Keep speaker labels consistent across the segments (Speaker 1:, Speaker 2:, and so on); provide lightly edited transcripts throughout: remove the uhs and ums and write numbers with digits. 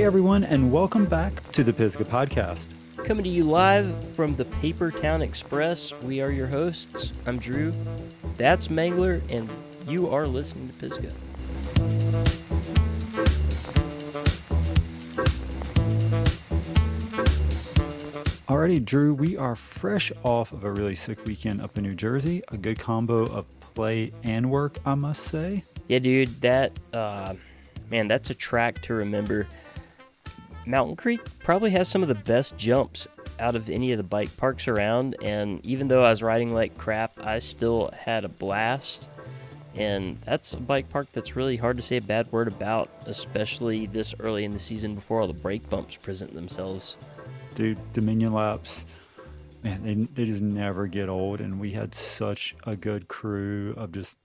Speaker 1: Hey everyone, and welcome back to the Pisgah Podcast.
Speaker 2: Coming to you live from the Paper Town Express, we are your hosts. I'm Drew, that's Mangler, and you are listening to Pisgah.
Speaker 1: Alrighty, Drew, we are fresh off of a really sick weekend up in New Jersey. A good combo of play and work, I must say.
Speaker 2: Yeah, dude, that's a track to remember. Mountain Creek probably has some of the best jumps out of any of the bike parks around, and even though I was riding like crap, I still had a blast. And that's a bike park that's really hard to say a bad word about, especially this early in the season before all the brake bumps present themselves.
Speaker 1: Dude, Dominion laps, man, they just never get old, and we had such a good crew of just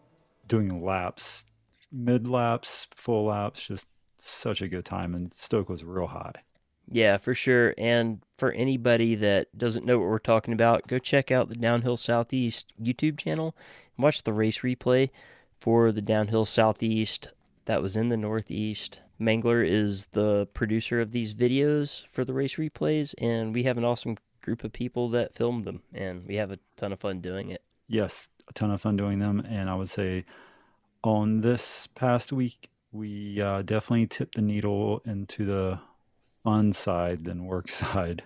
Speaker 1: doing laps, mid laps, full laps, just such a good time, and Stoke was real high.
Speaker 2: Yeah, for sure. And for anybody that doesn't know what we're talking about, go check out the Downhill Southeast YouTube channel and watch the race replay for the Downhill Southeast that was in the Northeast. Mangler is the producer of these videos for the race replays, and we have an awesome group of people that filmed them, and we have a ton of fun doing it.
Speaker 1: Yes, a ton of fun doing them, and I would say on this past week, we definitely tipped the needle into the fun side than work side.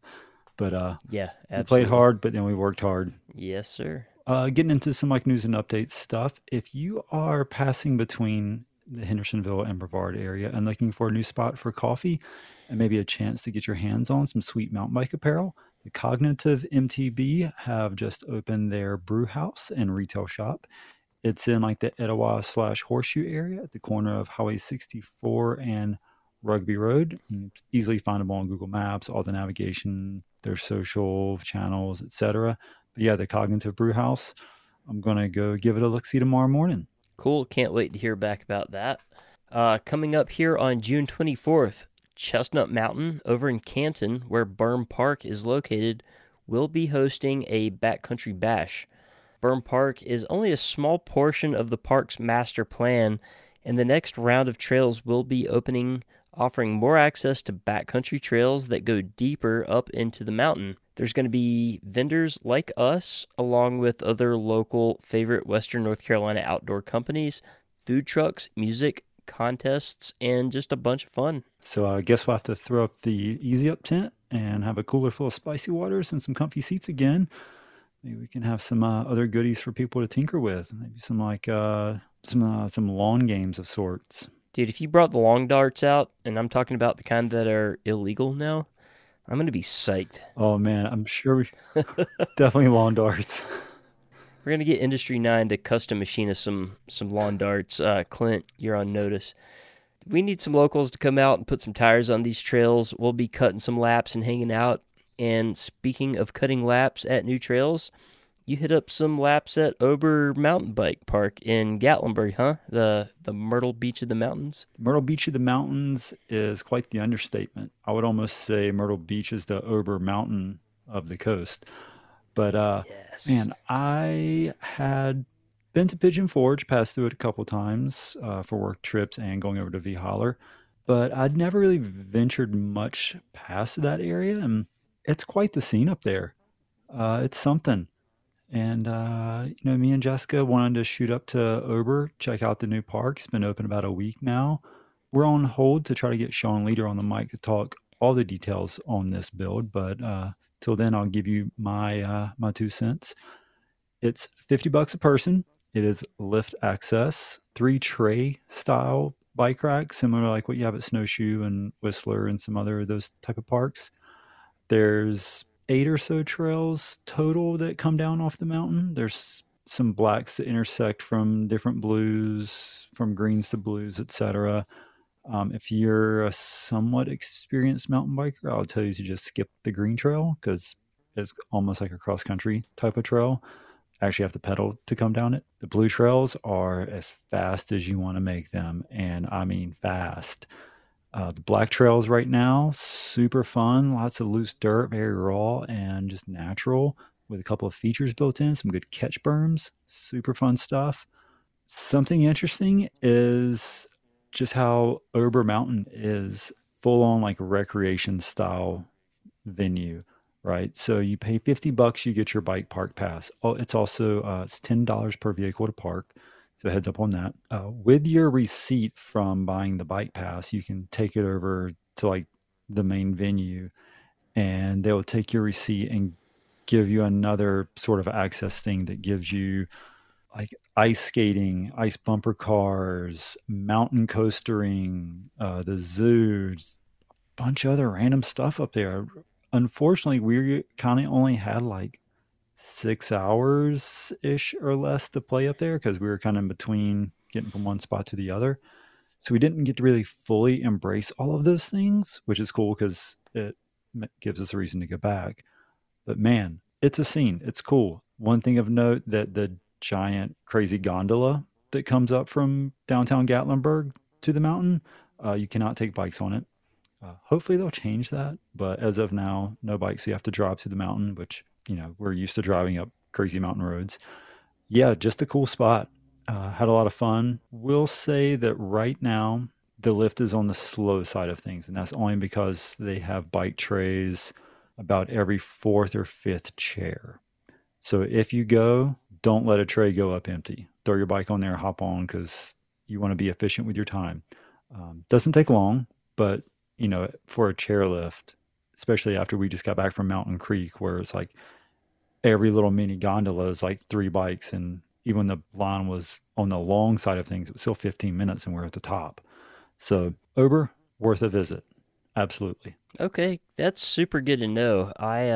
Speaker 1: But
Speaker 2: yeah, absolutely.
Speaker 1: We played hard, but then we worked hard.
Speaker 2: Yes, sir.
Speaker 1: Getting into some like news and updates stuff. If you are passing between the Hendersonville and Brevard area and looking for a new spot for coffee and maybe a chance to get your hands on some sweet mountain bike apparel, the Cognitive MTB have just opened their brew house and retail shop. It's in like the Etowah/Horseshoe area at the corner of Highway 64 and Rugby Road. It's easily findable on Google Maps, all the navigation, their social channels, etc. But yeah, the Cognitive Brew House. I'm going to go give it a look-see tomorrow morning.
Speaker 2: Cool. Can't wait to hear back about that. Coming up here on June 24th, Chestnut Mountain over in Canton, where Burn Park is located, will be hosting a backcountry bash. Burn Park is only a small portion of the park's master plan, and the next round of trails will be opening, offering more access to backcountry trails that go deeper up into the mountain. There's going to be vendors like us, along with other local favorite Western North Carolina outdoor companies, food trucks, music, contests, and just a bunch of fun.
Speaker 1: So I guess we'll have to throw up the Easy Up tent and have a cooler full of spicy waters and some comfy seats again. Maybe we can have some other goodies for people to tinker with. Maybe some like some lawn games of sorts.
Speaker 2: Dude, if you brought the long darts out, and I'm talking about the kind that are illegal now, I'm going to be psyched.
Speaker 1: Oh, man, I'm sure definitely lawn darts.
Speaker 2: We're going to get Industry 9 to custom machine us some lawn darts. Clint, you're on notice. We need some locals to come out and put some tires on these trails. We'll be cutting some laps and hanging out. And speaking of cutting laps at new trails, you hit up some laps at Ober Mountain Bike Park in Gatlinburg, huh? The Myrtle Beach of the Mountains?
Speaker 1: Myrtle Beach of the Mountains is quite the understatement. I would almost say Myrtle Beach is the Ober Mountain of the coast. But,
Speaker 2: yes.
Speaker 1: Man, I had been to Pigeon Forge, passed through it a couple times for work trips and going over to V Holler. But I'd never really ventured much past that area, and it's quite the scene up there. It's something. And, me and Jessica wanted to shoot up to Ober, check out the new park. It's been open about a week now. We're on hold to try to get Sean Leader on the mic to talk all the details on this build. But till then, I'll give you my 2 cents. It's $50 a person. It is lift access, 3 tray style bike rack, similar to like what you have at Snowshoe and Whistler and some other of those type of parks. There's 8 or so trails total that come down off the mountain. There's some blacks that intersect from different blues, from greens to blues, etc. If you're a somewhat experienced mountain biker, I'll tell you to just skip the green trail because it's almost like a cross-country type of trail. Actually have to pedal to come down it. The blue trails are as fast as you want to make them, and I mean fast. The black trails right now, super fun. Lots of loose dirt, very raw and just natural with a couple of features built in, some good catch berms, super fun stuff. Something interesting is just how Ober Mountain is full on like recreation style venue, right? So you pay $50, you get your bike park pass. Oh, it's also it's $10 per vehicle to park. So heads up on that. With your receipt from buying the bike pass, you can take it over to like the main venue, and they'll take your receipt and give you another sort of access thing that gives you like ice skating, ice bumper cars, mountain coastering, the zoos, bunch of other random stuff up there. Unfortunately, we kind of only had like 6 hours ish or less to play up there because we were kind of in between getting from one spot to the other. So we didn't get to really fully embrace all of those things, which is cool because it gives us a reason to go back. But man, it's a scene. It's cool. One thing of note that the giant crazy gondola that comes up from downtown Gatlinburg to the mountain, you cannot take bikes on it. Hopefully they'll change that, but as of now, no bikes. So you have to drive to the mountain, which we're used to driving up crazy mountain roads. Yeah, just a cool spot. Had a lot of fun. Will say that right now the lift is on the slow side of things, and that's only because they have bike trays about every fourth or fifth chair. So if you go, don't let a tray go up empty. Throw your bike on there, hop on, because you want to be efficient with your time. Doesn't take long, but for a chairlift, especially after we just got back from Mountain Creek, where it's like every little mini gondola is like 3 bikes, and even the line was on the long side of things, it was still 15 minutes, and we're at the top. So Ober, worth a visit, absolutely.
Speaker 2: Okay, that's super good to know.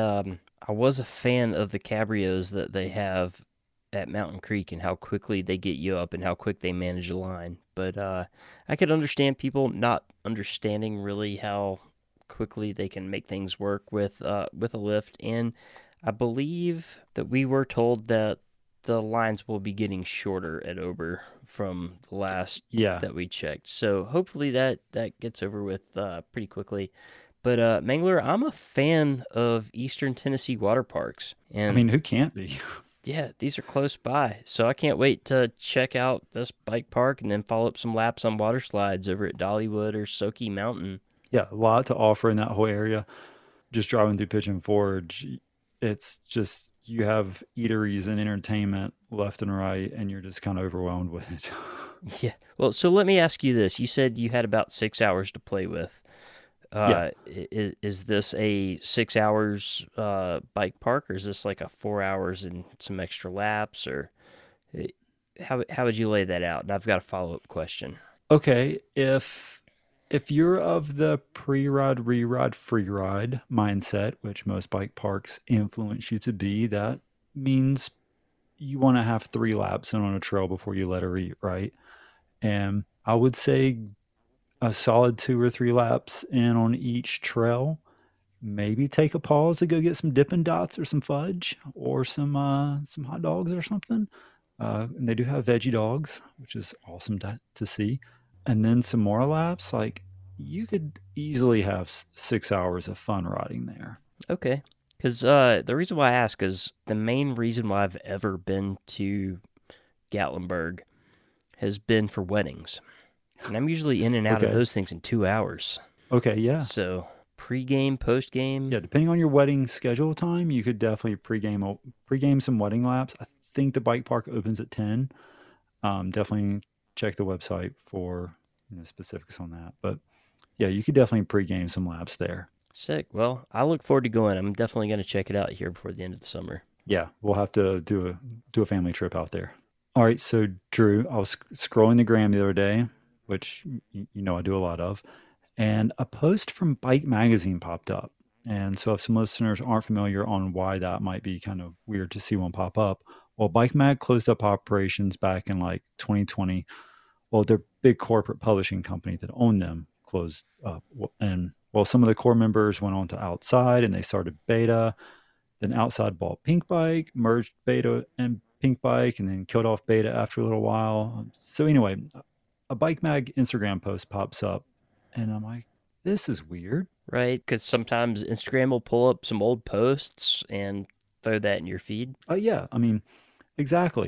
Speaker 2: I was a fan of the cabrios that they have at Mountain Creek and how quickly they get you up and how quick they manage the line. But I could understand people not understanding really how quickly they can make things work with a lift. And I believe that we were told that the lines will be getting shorter at Ober from the last
Speaker 1: Yeah.
Speaker 2: that we checked. So hopefully that gets over with pretty quickly. But Mangler, I'm a fan of Eastern Tennessee water parks,
Speaker 1: I
Speaker 2: and
Speaker 1: mean, who can't be?
Speaker 2: yeah, these are close by. So I can't wait to check out this bike park and then follow up some laps on water slides over at Dollywood or Soaky Mountain.
Speaker 1: Yeah, a lot to offer in that whole area. Just driving through Pigeon Forge, it's just you have eateries and entertainment left and right, and you're just kind of overwhelmed with it.
Speaker 2: Yeah. Well, so let me ask you this. You said you had about 6 hours to play with.
Speaker 1: Yeah.
Speaker 2: Is this a 6 hours bike park, or is this like a 4 hours and some extra laps, or eh, how would you lay that out? And I've got a follow up question.
Speaker 1: Okay, if you're of the pre-ride, re-ride, free-ride mindset, which most bike parks influence you to be, that means you want to have 3 laps in on a trail before you let her eat, right? And I would say a solid 2 or 3 laps in on each trail. Maybe take a pause to go get some Dippin' Dots or some fudge or some hot dogs or something. And they do have veggie dogs, which is awesome to see. And then some more laps. Like you could easily have 6 hours of fun riding there.
Speaker 2: Okay. Because the reason why I ask is the main reason why I've ever been to Gatlinburg has been for weddings. And I'm usually in and out of
Speaker 1: Okay.
Speaker 2: those things in 2 hours.
Speaker 1: Okay. Yeah.
Speaker 2: So pre-game, post-game.
Speaker 1: Yeah. Depending on your wedding schedule time, you could definitely pregame some wedding laps. I think the bike park opens at 10. Definitely check the website for specifics on that. But yeah, you could definitely pregame some laps there.
Speaker 2: Sick. Well, I look forward to going. I'm definitely going to check it out here before the end of the summer.
Speaker 1: Yeah, we'll have to do a family trip out there. All right, so Drew, I was scrolling the gram the other day, which I do a lot of, and a post from Bike Magazine popped up. And so if some listeners aren't familiar on why that might be kind of weird to see one pop up, well, Bike Mag closed up operations back in like 2020. Well, their big corporate publishing company that owned them closed up. And well, some of the core members went on to Outside and they started Beta. Then Outside bought Pink Bike, merged Beta and Pink Bike, and then killed off Beta after a little while. So anyway, a Bike Mag Instagram post pops up, and I'm like, this is weird.
Speaker 2: Right? Because sometimes Instagram will pull up some old posts and throw that in your feed.
Speaker 1: Yeah, I mean, exactly.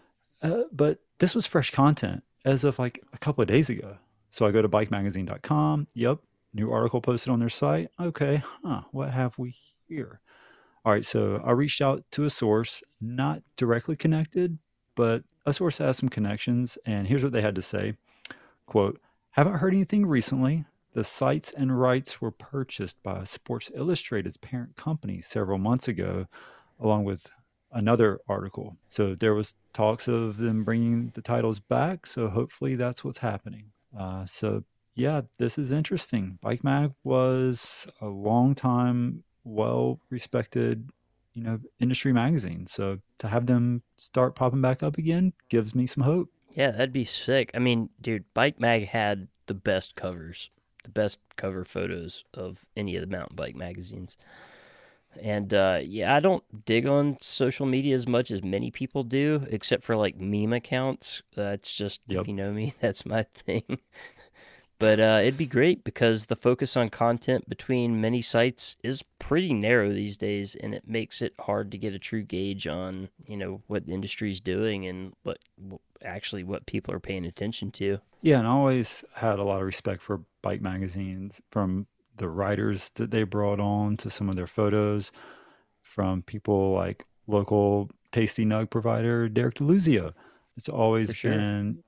Speaker 1: But this was fresh content as of like a couple of days ago. So I go to bikemagazine.com. Yep, new article posted on their site. Okay, what have we here? All right, so I reached out to a source, not directly connected, but a source has some connections, and here's what they had to say. Quote, haven't heard anything recently. The sites and rights were purchased by Sports Illustrated's parent company several months ago, along with another article. So there was talks of them bringing the titles back. So hopefully that's what's happening. So yeah, this is interesting. Bike Mag was a long time, well respected, industry magazine. So to have them start popping back up again gives me some hope.
Speaker 2: Yeah, that'd be sick. I mean, dude, Bike Mag had the best covers, the best cover photos of any of the mountain bike magazines. And yeah, I don't dig on social media as much as many people do, except for like meme accounts. That's just, if
Speaker 1: Yep.
Speaker 2: you know me, that's my thing. But it'd be great because the focus on content between many sites is pretty narrow these days, and it makes it hard to get a true gauge on, what the industry's doing and actually what people are paying attention to.
Speaker 1: Yeah, and I always had a lot of respect for bike magazines, from the writers that they brought on to some of their photos, from people like local Tasty Nug provider Derek DeLuzio. It's
Speaker 2: For
Speaker 1: always
Speaker 2: sure.
Speaker 1: been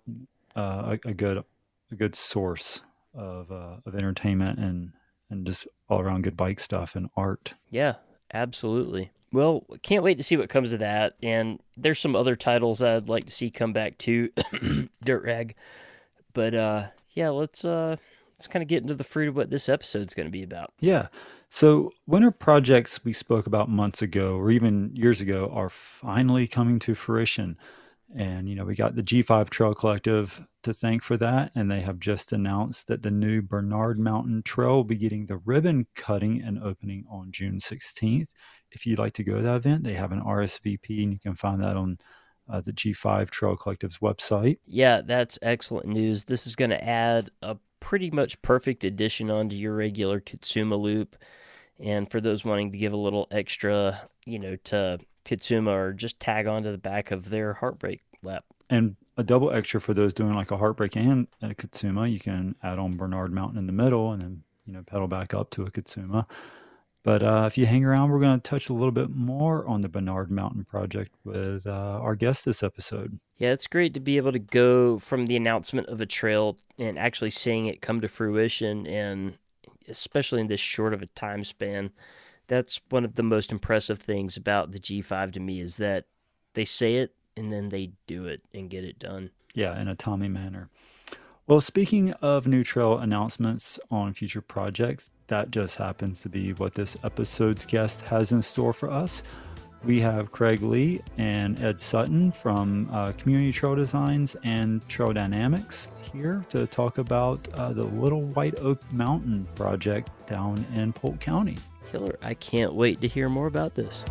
Speaker 1: a good source of entertainment and just all around good bike stuff and art.
Speaker 2: Yeah, absolutely. Well, can't wait to see what comes of that. And there's some other titles I'd like to see come back too, Dirt Rag. But yeah, let's kind of get into the fruit of what this episode's going to be about.
Speaker 1: Yeah. So winter projects we spoke about months ago or even years ago are finally coming to fruition. And, we got the G5 Trail Collective to thank for that. And they have just announced that the new Bernard Mountain Trail will be getting the ribbon cutting and opening on June 16th. If you'd like to go to that event, they have an RSVP, and you can find that on the G5 Trail Collective's website.
Speaker 2: Yeah, that's excellent news. This is going to add a pretty much perfect addition onto your regular Kitsuma loop. And for those wanting to give a little extra, to Kitsuma, or just tag onto the back of their Heartbreak lap.
Speaker 1: And a double extra for those doing like a Heartbreak and a Kitsuma, you can add on Bernard Mountain in the middle and then, pedal back up to a Kitsuma. But if you hang around, we're going to touch a little bit more on the Bernard Mountain project with our guest this episode.
Speaker 2: Yeah, it's great to be able to go from the announcement of a trail and actually seeing it come to fruition, and especially in this short of a time span. That's one of the most impressive things about the G5 to me, is that they say it and then they do it and get it done.
Speaker 1: Yeah, in a Tommy manner. Well, speaking of new trail announcements on future projects, that just happens to be what this episode's guest has in store for us. We have Craig Lee and Ed Sutton from Community Trail Designs and Trail Dynamics here to talk about the Little White Oak Mountain project down in Polk County.
Speaker 2: Killer. I can't wait to hear more about this.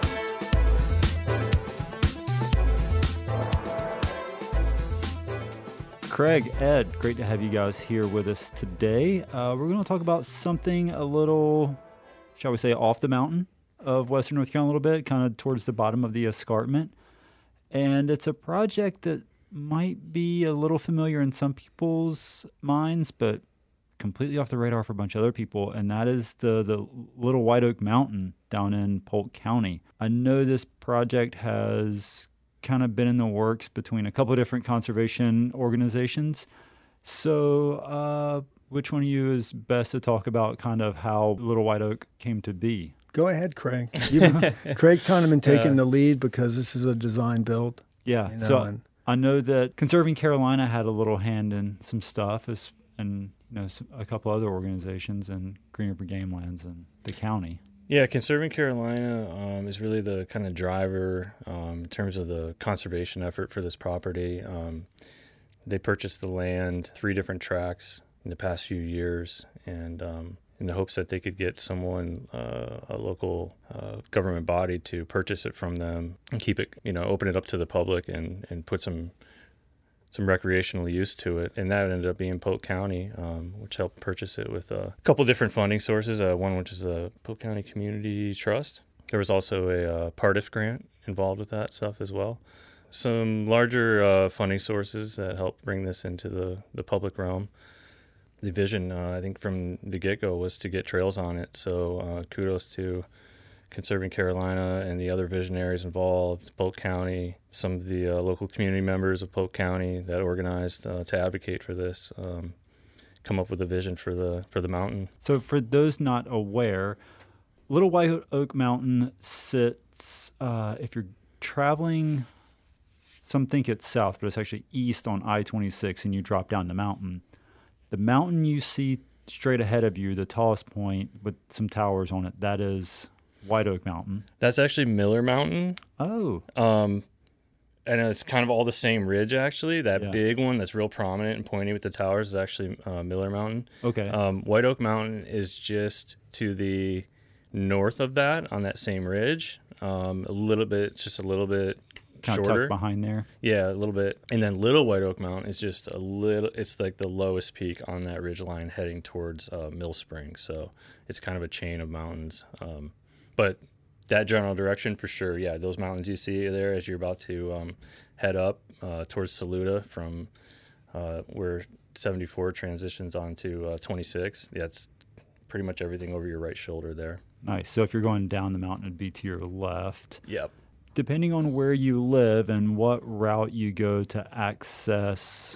Speaker 1: Craig, Ed, great to have you guys here with us today. We're going to talk about something a little, shall we say, off the mountain of Western North Carolina a little bit, kind of towards the bottom of the escarpment. And it's a project that might be a little familiar in some people's minds, but completely off the radar for a bunch of other people, and that is the Little White Oak Mountain down in Polk County. I know this project has kind of been in the works between a couple of different conservation organizations. So which one of you is best to talk about kind of how Little White Oak came to be?
Speaker 3: Go ahead, Craig. Craig kind of been taking the lead because this is a design build.
Speaker 1: Yeah. So I know that Conserving Carolina had a little hand in some stuff, and a couple other organizations, and Green River Game Lands and the county.
Speaker 4: Yeah, Conserving Carolina is really the kind of driver in terms of the conservation effort for this property. They purchased the land, 3 different tracts in the past few years, and in the hopes that they could get someone, a local government body, to purchase it from them and keep it, open it up to the public and put some recreational use to it. And that ended up being Polk County, which helped purchase it with a couple different funding sources, one which is the Polk County Community Trust. There was also a PARTIF grant involved with that stuff as well. Some larger funding sources that helped bring this into the public realm. the vision, I think from the get-go, was to get trails on it. So kudos to Conserving Carolina and the other visionaries involved, Polk County, some of the local community members of Polk County that organized to advocate for this, come up with a vision for the mountain.
Speaker 1: So for those not aware, Little White Oak Mountain sits, if you're traveling, some think it's south, but it's actually east on I-26, and you drop down the mountain. The mountain you see straight ahead of you, the tallest point with some towers on it, that is White Oak Mountain.
Speaker 4: That's actually Miller Mountain.
Speaker 1: Oh.
Speaker 4: And it's kind of all the same ridge, actually. That big one that's real prominent and pointy with the towers is actually Miller Mountain.
Speaker 1: Okay.
Speaker 4: White Oak Mountain is just to the north of that on that same ridge. Just a little bit
Speaker 1: kind
Speaker 4: shorter.
Speaker 1: of tucked behind there.
Speaker 4: Yeah, a little bit. And then Little White Oak Mountain is just a little, it's like the lowest peak on that ridge line heading towards Mill Springs. So it's kind of a chain of mountains. But that general direction for sure, yeah, those mountains you see there as you're about to head up towards Saluda from where 74 transitions onto 26. That's pretty much everything over your right shoulder there.
Speaker 1: Nice. So if you're going down the mountain, it'd be to your left.
Speaker 4: Yep.
Speaker 1: Depending on where you live and what route you go to access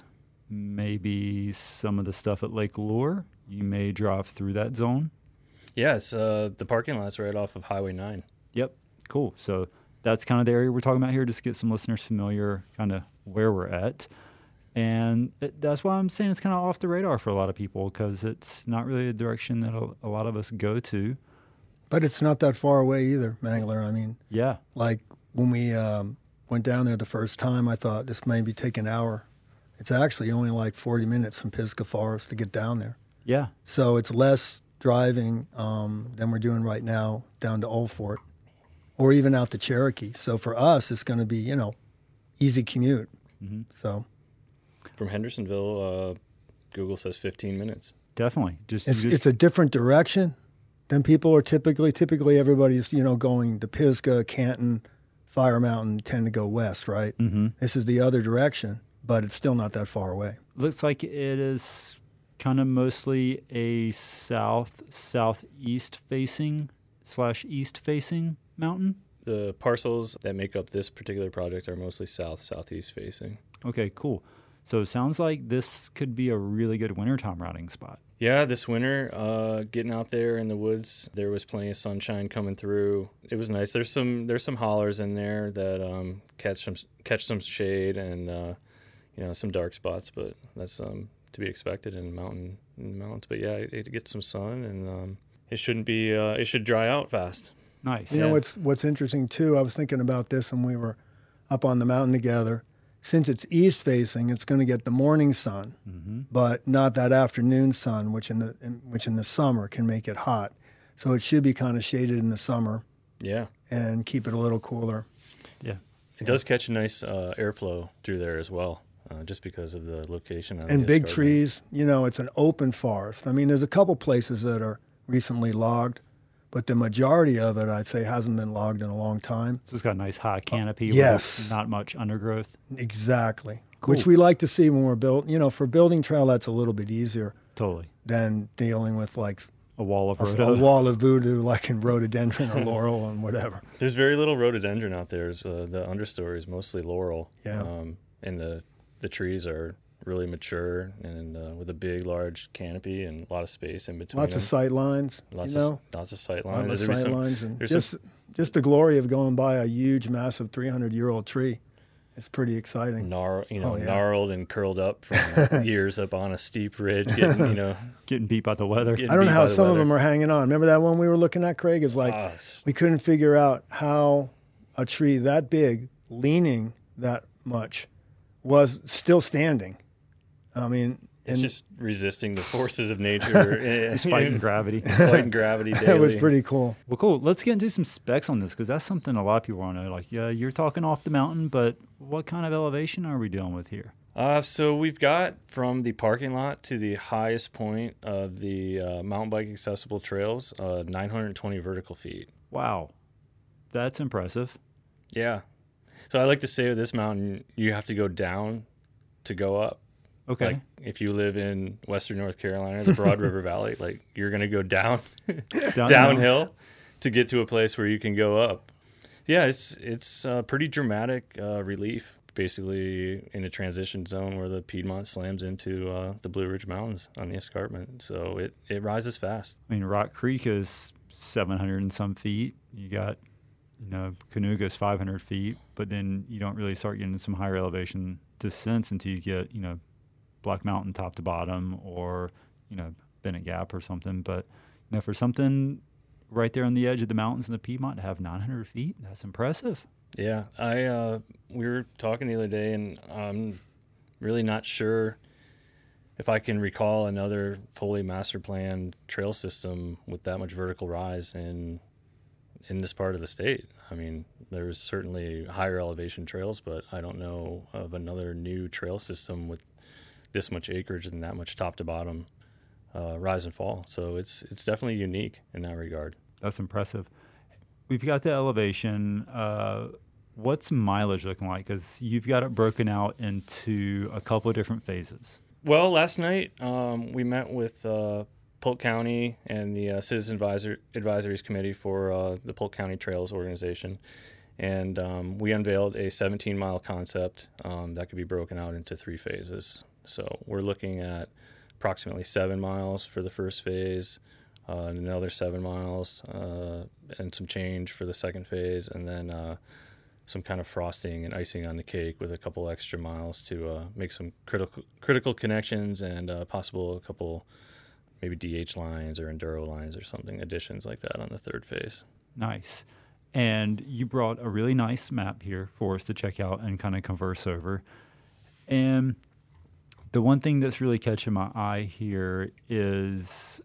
Speaker 1: maybe some of the stuff at Lake Lure, you may drive through that zone.
Speaker 4: Yeah, it's the parking lot's right off of Highway 9.
Speaker 1: Yep. Cool. So that's kind of the area we're talking about here, just to get some listeners familiar kind of where we're at. And that's why I'm saying it's kind of off the radar for a lot of people, because it's not really a direction that a lot of us go to.
Speaker 3: But it's not that far away either, Mangler. I mean,
Speaker 1: yeah.
Speaker 3: Like when we went down there the first time, I thought this may take an hour. It's actually only like 40 minutes from Pisgah Forest to get down there.
Speaker 1: Yeah.
Speaker 3: So it's less driving than we're doing right now down to Old Fort or even out to Cherokee. So for us, it's going to be, easy commute.
Speaker 1: Mm-hmm.
Speaker 3: So
Speaker 4: from Hendersonville, Google says 15 minutes.
Speaker 1: Definitely.
Speaker 3: It's a different direction than people are typically everybody's, going to Pisgah, Canton, Fire Mountain tend to go west, right?
Speaker 1: Mm-hmm.
Speaker 3: This is the other direction, but it's still not that far away.
Speaker 1: Looks like it is kind of mostly a southeast facing / east facing mountain.
Speaker 4: The parcels that make up this particular project are mostly southeast facing.
Speaker 1: Okay, cool. So it sounds like this could be a really good wintertime routing spot.
Speaker 4: Yeah, this winter, getting out there in the woods, there was plenty of sunshine coming through. It was nice. There's some hollers in there that catch some shade and some dark spots, but that's to be expected in the mountains. But yeah, it gets some sun, and it should dry out fast.
Speaker 1: Nice.
Speaker 3: You know what's interesting too? I was thinking about this when we were up on the mountain together. Since it's east facing, it's going to get the morning sun, but not that afternoon sun, which in the summer can make it hot. So it should be kind of shaded in the summer.
Speaker 4: Yeah.
Speaker 3: And keep it a little cooler.
Speaker 1: Yeah.
Speaker 4: It does catch a nice airflow through there as well, just because of the location.
Speaker 3: And big trees. It's an open forest. I mean, there's a couple places that are recently logged, but the majority of it, I'd say, hasn't been logged in a long time.
Speaker 1: So it's got a nice high canopy
Speaker 3: yes.
Speaker 1: with not much undergrowth.
Speaker 3: Exactly.
Speaker 1: Cool.
Speaker 3: Which we like to see when we're built. For building trail, that's a little bit easier.
Speaker 1: Totally.
Speaker 3: Than dealing with like
Speaker 1: a wall of
Speaker 3: a wall of voodoo, like in rhododendron or laurel and whatever.
Speaker 4: There's very little rhododendron out there. The understory is mostly laurel.
Speaker 3: Yeah.
Speaker 4: And the trees are really mature and with a big, large canopy and a lot of space in between.
Speaker 3: Lots of sight lines.
Speaker 4: Lots of sight lines.
Speaker 3: Lots of sight lines, and just the glory of going by a huge, massive 300-year-old tree. It's pretty exciting.
Speaker 4: Gnarled and curled up from years up on a steep ridge,
Speaker 1: getting beat by the weather.
Speaker 3: I don't know how some of them are hanging on. Remember that one we were looking at, Craig? It's like we couldn't figure out how a tree that big, leaning that much, was still standing. I mean,
Speaker 4: it's just resisting the forces of nature.
Speaker 1: It's fighting gravity.
Speaker 4: Fighting gravity daily.
Speaker 3: That was pretty cool.
Speaker 1: Well, cool. Let's get into some specs on this, because that's something a lot of people want to know. Like, yeah, you're talking off the mountain, but what kind of elevation are we dealing with here?
Speaker 4: So we've got from the parking lot to the highest point of the mountain bike accessible trails, 920 vertical feet.
Speaker 1: Wow. That's impressive.
Speaker 4: Yeah. So I like to say with this mountain, you have to go down to go up.
Speaker 1: Okay.
Speaker 4: Like if you live in Western North Carolina, the Broad River Valley, like you're going to go downhill to get to a place where you can go up. Yeah, it's pretty dramatic relief, basically in a transition zone where the Piedmont slams into the Blue Ridge Mountains on the escarpment. So it rises fast.
Speaker 1: I mean, Rock Creek is 700 and some feet. You got, Canoga is 500 feet, but then you don't really start getting some higher elevation descents until you get, Black Mountain top to bottom, or, Bennett Gap or something. But, for something right there on the edge of the mountains in the Piedmont to have 900 feet, that's impressive.
Speaker 4: Yeah, we were talking the other day, and I'm really not sure if I can recall another fully master planned trail system with that much vertical rise in this part of the state. I mean, there's certainly higher elevation trails, but I don't know of another new trail system with this much acreage and that much top to bottom rise and fall. So it's definitely unique in that regard.
Speaker 1: That's impressive. We've got the elevation. What's mileage looking like? Because you've got it broken out into a couple of different phases.
Speaker 4: Well, last night we met with Polk County and the Citizen Advisories Committee for the Polk County Trails Organization, and we unveiled a 17-mile concept that could be broken out into 3 phases. So we're looking at approximately 7 miles for the first phase, another 7 miles, and some change for the second phase, and then some kind of frosting and icing on the cake with a couple extra miles to make some critical connections and possible a couple maybe DH lines or enduro lines or something, additions like that on the third phase.
Speaker 1: Nice. And you brought a really nice map here for us to check out and kind of converse over. And the one thing that's really catching my eye here is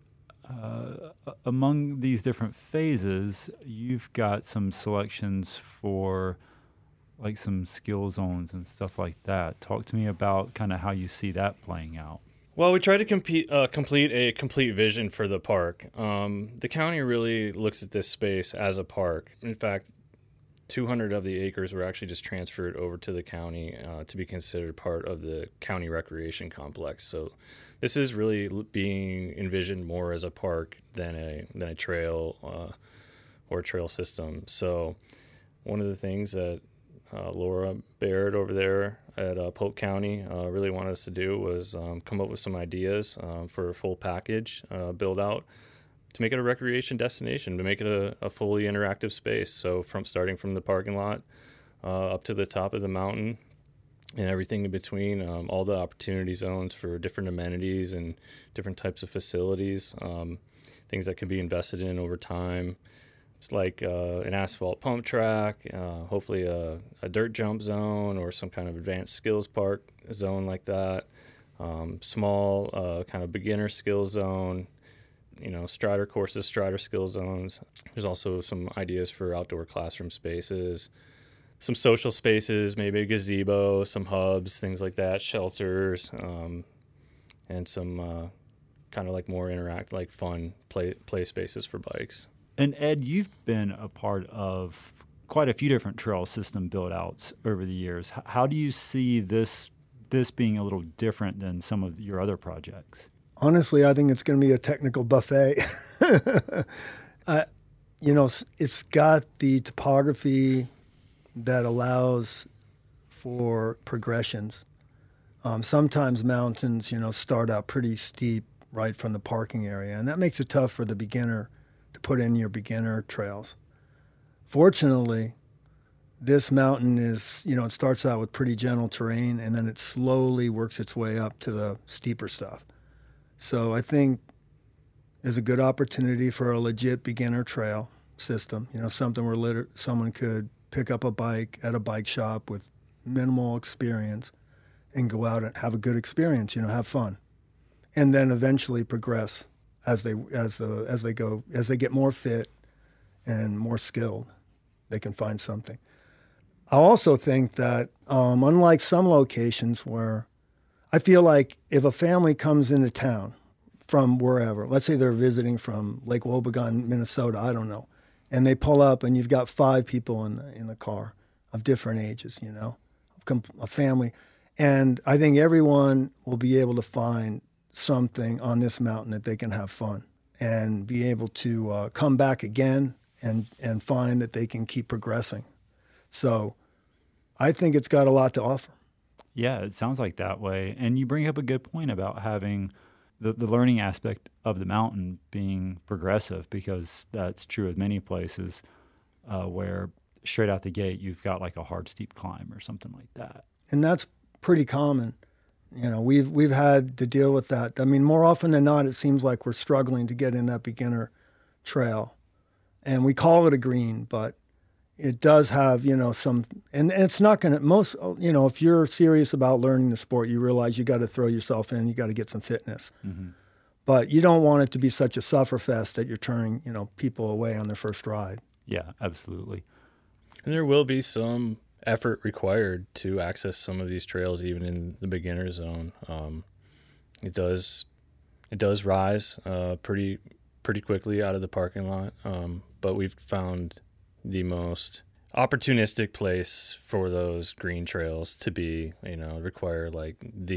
Speaker 1: among these different phases, you've got some selections for like some skill zones and stuff like that. Talk to me about kind of how you see that playing out.
Speaker 4: Well, we try to complete a complete vision for the park. The county really looks at this space as a park. In fact, 200 of the acres were actually just transferred over to the county to be considered part of the county recreation complex. So this is really being envisioned more as a park than a trail or trail system. So one of the things that Laura Baird over there at Polk County really wanted us to do was come up with some ideas for a full package build out to make it a recreation destination, to make it a fully interactive space. So starting from the parking lot up to the top of the mountain and everything in between, all the opportunity zones for different amenities and different types of facilities, things that can be invested in over time. It's like an asphalt pump track, hopefully a dirt jump zone or some kind of advanced skills park zone like that, small kind of beginner skills zone, strider courses, strider skill zones. There's also some ideas for outdoor classroom spaces, some social spaces, maybe a gazebo, some hubs, things like that, shelters, and some kind of like more fun play spaces for bikes.
Speaker 1: And Ed, you've been a part of quite a few different trail system build-outs over the years. How do you see this being a little different than some of your other projects?
Speaker 3: Honestly, I think it's going to be a technical buffet. It's got the topography that allows for progressions. Sometimes mountains, start out pretty steep right from the parking area, and that makes it tough for the beginner to put in your beginner trails. Fortunately, this mountain is, it starts out with pretty gentle terrain, and then it slowly works its way up to the steeper stuff. So I think there's a good opportunity for a legit beginner trail system, something where someone could pick up a bike at a bike shop with minimal experience and go out and have a good experience, have fun, and then eventually progress as they get more fit and more skilled, they can find something. I also think that unlike some locations where I feel like if a family comes into town from wherever, let's say they're visiting from Lake Wobegon, Minnesota, I don't know, and they pull up and you've got 5 people in the car of different ages, a family, And I think everyone will be able to find something on this mountain that they can have fun and be able to come back again and find that they can keep progressing. So I think it's got a lot to offer.
Speaker 1: Yeah, it sounds like that way. And you bring up a good point about having the learning aspect of the mountain being progressive, because that's true of many places where straight out the gate you've got like a hard steep climb or something like that.
Speaker 3: And that's pretty common. You know, we've had to deal with that. I mean, more often than not, it seems like we're struggling to get in that beginner trail. And we call it a green, but it does have, you know, some, and it's not going to, most, you know, if you're serious about learning the sport, you realize you got to throw yourself in, you got to get some fitness. Mm-hmm. But you don't want it to be such a sufferfest that you're turning, you know, people away on their first ride.
Speaker 1: Yeah, absolutely.
Speaker 4: And there will be some effort required to access some of these trails, even in the beginner zone. It does rise pretty quickly out of the parking lot, but we've found the most opportunistic place for those green trails to be, you know, require like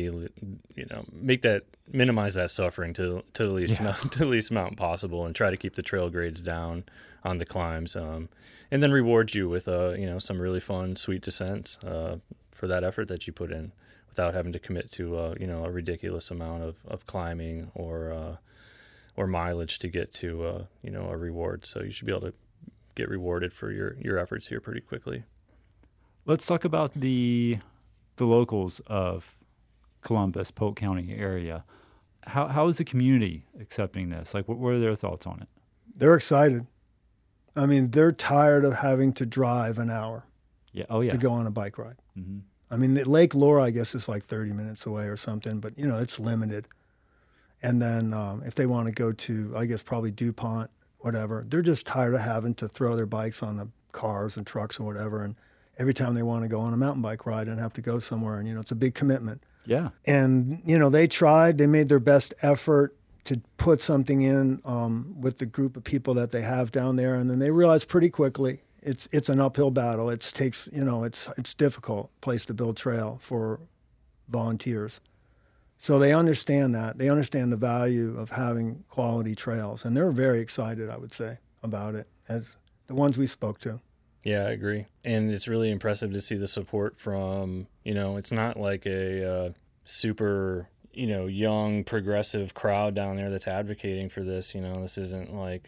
Speaker 4: minimize that suffering to the least amount, to the least amount possible, and try to keep the trail grades down on the climbs, and then reward you with some really fun, sweet descents for that effort that you put in, without having to commit to a ridiculous amount of climbing or mileage to get to a reward. So you should be able to get rewarded for your efforts here pretty quickly.
Speaker 1: Let's talk about the locals of Columbus, Polk County area. How is the community accepting this? Like, what are their thoughts on it?
Speaker 3: They're excited. I mean, they're tired of having to drive an hour to go on a bike ride. Mm-hmm. I mean, Lake Laura, I guess, is like 30 minutes away or something, but, you know, it's limited. And then if they want to go to, I guess, probably DuPont, whatever, they're just tired of having to throw their bikes on the cars and trucks and whatever. And every time they want to go on a mountain bike ride and have to go somewhere, and, you know, it's a big commitment.
Speaker 1: Yeah.
Speaker 3: And, you know, they made their best effort to put something in with the group of people that they have down there. And then they realized pretty quickly it's an uphill battle. It's difficult place to build trail for volunteers. So they understand that. They understand the value of having quality trails. And they're very excited, I would say, about it, as the ones we spoke to.
Speaker 4: Yeah, I agree. And it's really impressive to see the support from, you know, it's not like a super, you know, young, progressive crowd down there that's advocating for this. You know, this isn't like,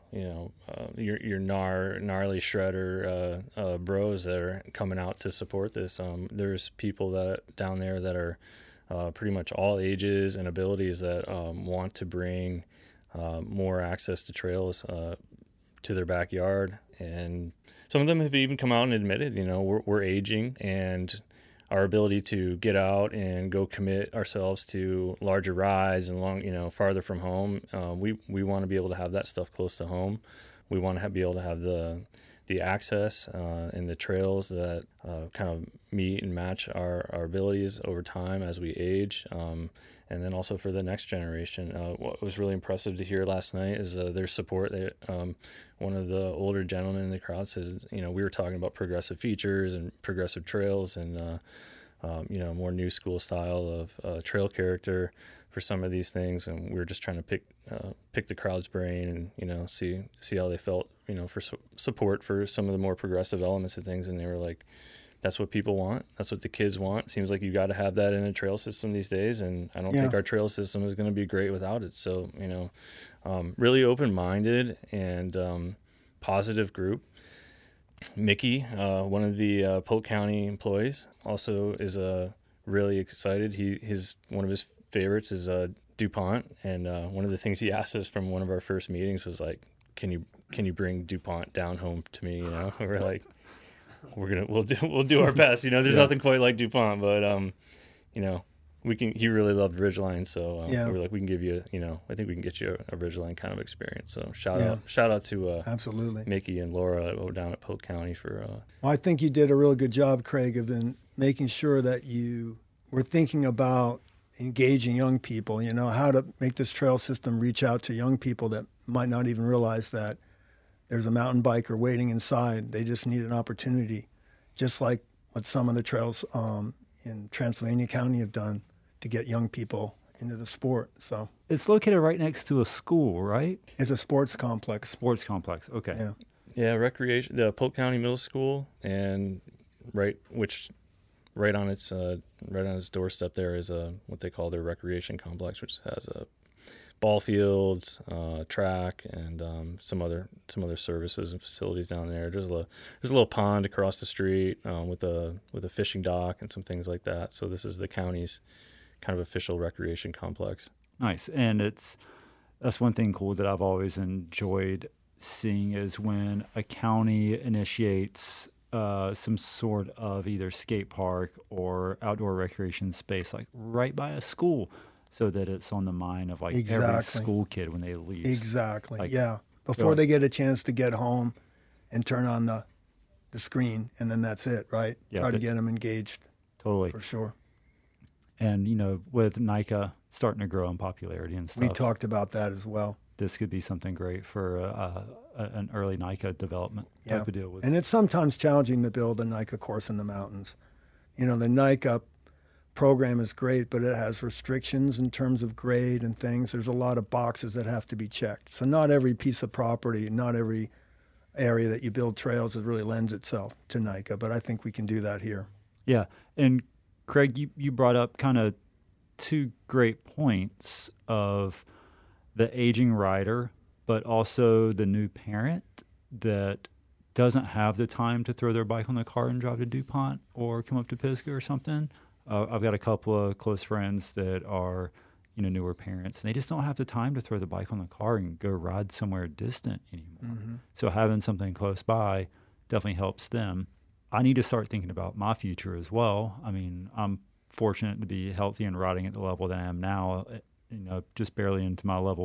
Speaker 4: your gnarly shredder bros that are coming out to support this. There's people that down there that are pretty much all ages and abilities that want to bring more access to trails to their backyard. And some of them have even come out and admitted, you know, we're aging, and our ability to get out and go commit ourselves to larger rides and farther from home. We want to be able to have that stuff close to home. We want to be able to have the access and the trails that kind of meet and match our abilities over time as we age. And then also for the next generation. What was really impressive to hear last night is their support. One of the older gentlemen in the crowd said, you know, we were talking about progressive features and progressive trails and, more new school style of trail character for some of these things. And we were just trying to pick the crowd's brain and, you know, see how they felt, you know, for support for some of the more progressive elements of things. And they were like, that's what people want. That's what the kids want. It seems like you got to have that in a trail system these days. And I don't think our trail system is going to be great without it. So, you know, really open-minded and positive group. Mickey, one of the Polk County employees, also is really excited. One of his favorites is DuPont. And one of the things he asked us from one of our first meetings was like, can you bring DuPont down home to me? You know, we're like, we'll do our best. You know, there's nothing quite like DuPont, but you know, he really loved Ridgeline, so we're like, we can give you, you know, I think we can get you a Ridgeline kind of experience. So shout out to
Speaker 3: absolutely
Speaker 4: Mickey and Laura down at Polk County for.
Speaker 3: Well, I think you did a really good job, Craig, of then making sure that you were thinking about engaging young people. You know, how to make this trail system reach out to young people that might not even realize that there's a mountain biker waiting inside. They just need an opportunity, just like what some of the trails, in Transylvania County have done to get young people into the sport. So
Speaker 1: It's located right next to a school, right?
Speaker 3: it's a sports complex.
Speaker 1: Sports complex. Okay.
Speaker 3: Yeah.
Speaker 4: Yeah, recreation. The Polk County Middle School, and right on its doorstep there is what they call their recreation complex, which has a ball fields, track, and some other services and facilities down there. There's a little pond across the street with a fishing dock and some things like that. So this is the county's kind of official recreation complex.
Speaker 1: Nice. And that's one thing cool that I've always enjoyed seeing is when a county initiates some sort of either skate park or outdoor recreation space, like right by a school, so that it's on the mind of like every school kid when they leave.
Speaker 3: Exactly.
Speaker 1: Like,
Speaker 3: yeah. Before they get a chance to get home and turn on the screen, and then that's it, right?
Speaker 1: Yeah,
Speaker 3: Try to get them engaged.
Speaker 1: Totally.
Speaker 3: For sure.
Speaker 1: And, with NICA starting to grow in popularity and stuff,
Speaker 3: We talked about that as well.
Speaker 1: this could be something great for an early NICA development type of deal.
Speaker 3: And it's sometimes challenging to build a NICA course in the mountains. The NICA program is great, but it has restrictions in terms of grade and things. There's a lot of boxes that have to be checked. So not every piece of property, not every area that you build trails really lends itself to NICA, but I think we can do that here.
Speaker 1: Yeah. And Craig, you brought up kind of two great points of the aging rider, but also the new parent that doesn't have the time to throw their bike on the car and drive to DuPont or come up to Pisgah or something. I've got a couple of close friends that are, newer parents, and they just don't have the time to throw the bike on the car and go ride somewhere distant anymore.
Speaker 3: Mm-hmm.
Speaker 1: So having something close by definitely helps them. I need to start thinking about my future as well. I mean, I'm fortunate to be healthy and riding at the level that I am now, just barely into my level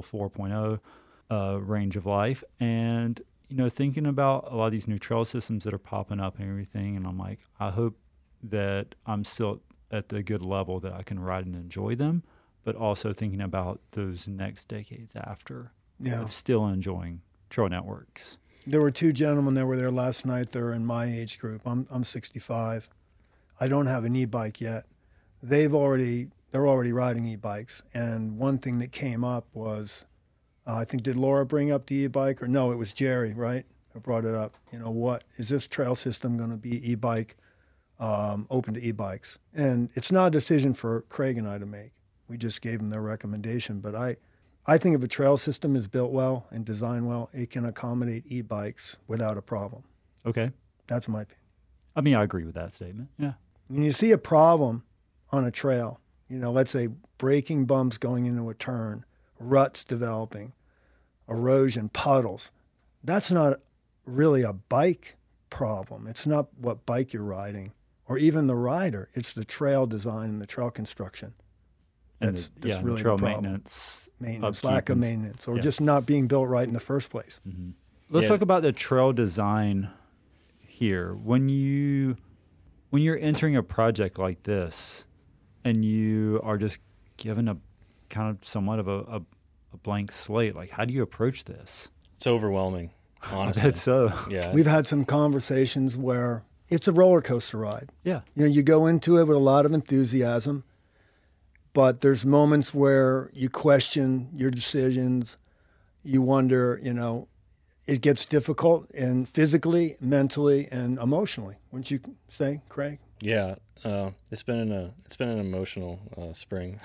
Speaker 1: 4.0 range of life. And, thinking about a lot of these new trail systems that are popping up and everything. And I'm like, I hope that I'm still at the good level that I can ride and enjoy them, but also thinking about those next decades after of still enjoying trail networks.
Speaker 3: There were two gentlemen that were there last night. They're in my age group. I'm 65. I don't have an e-bike yet. They're already riding e-bikes. And one thing that came up was, I think, did Laura bring up the e-bike? Or no, it was Jerry, right, who brought it up. What is this trail system going to be e-bike, open to e-bikes? And it's not a decision for Craig and I to make. We just gave them their recommendation. But I think if a trail system is built well and designed well, it can accommodate e-bikes without a problem.
Speaker 1: Okay.
Speaker 3: That's my opinion.
Speaker 1: I mean, I agree with that statement. Yeah.
Speaker 3: When you see a problem on a trail, let's say braking bumps going into a turn, ruts developing, erosion, puddles, that's not really a bike problem. It's not what bike you're riding or even the rider. It's the trail design and the trail construction. That's really
Speaker 1: trail
Speaker 3: the problem.
Speaker 1: maintenance,
Speaker 3: Lack of maintenance, or just not being built right in the first place.
Speaker 1: Mm-hmm. Let's talk about the trail design here. When you're entering a project like this, and you are just given a kind of somewhat of a blank slate, like how do you approach this?
Speaker 4: It's overwhelming, honestly.
Speaker 1: I bet so.
Speaker 4: Yeah.
Speaker 3: We've had some conversations where it's a roller coaster ride.
Speaker 1: Yeah.
Speaker 3: You go into it with a lot of enthusiasm. But there's moments where you question your decisions. You wonder, it gets difficult, and physically, mentally, and emotionally. Wouldn't you say, Craig?
Speaker 4: Yeah, it's been an emotional spring.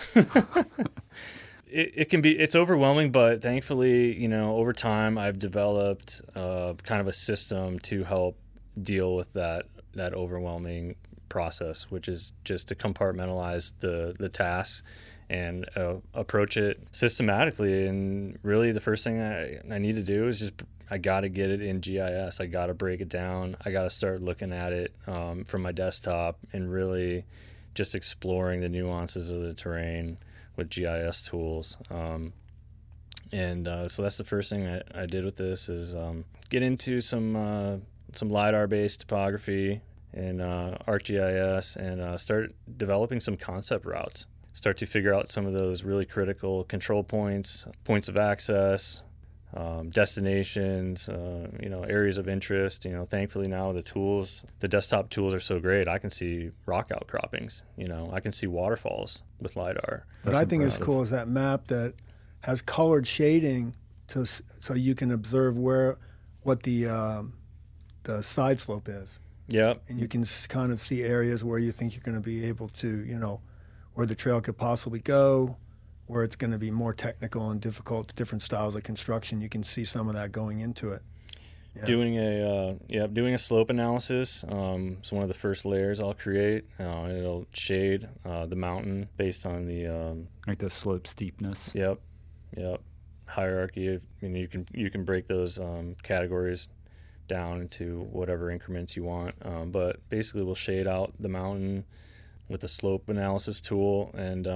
Speaker 4: It's overwhelming, but thankfully, over time, I've developed kind of a system to help deal with that overwhelming process, which is just to compartmentalize the tasks and approach it systematically. And really the first thing I need to do is I got to get it in GIS. I got to break it down. I got to start looking at it from my desktop and really just exploring the nuances of the terrain with GIS tools. So that's the first thing I did with this is get into some LiDAR-based topography in ArcGIS and start developing some concept routes. Start to figure out some of those really critical control points of access, destinations, areas of interest. Thankfully now the desktop tools are so great. I can see rock outcroppings. I can see waterfalls with LiDAR.
Speaker 3: What I think is cool is that map that has colored shading so you can observe what the side slope is.
Speaker 4: Yep.
Speaker 3: And you can kind of see areas where you think you're going to be able to, where the trail could possibly go, where it's going to be more technical and difficult, different styles of construction. You can see some of that going into it. Yeah.
Speaker 4: Doing a slope analysis. It's one of the first layers I'll create. It'll shade the mountain based on the
Speaker 1: like the slope steepness.
Speaker 4: Yep. Hierarchy. You can break those categories down into whatever increments you want. But basically, we'll shade out the mountain with a slope analysis tool, and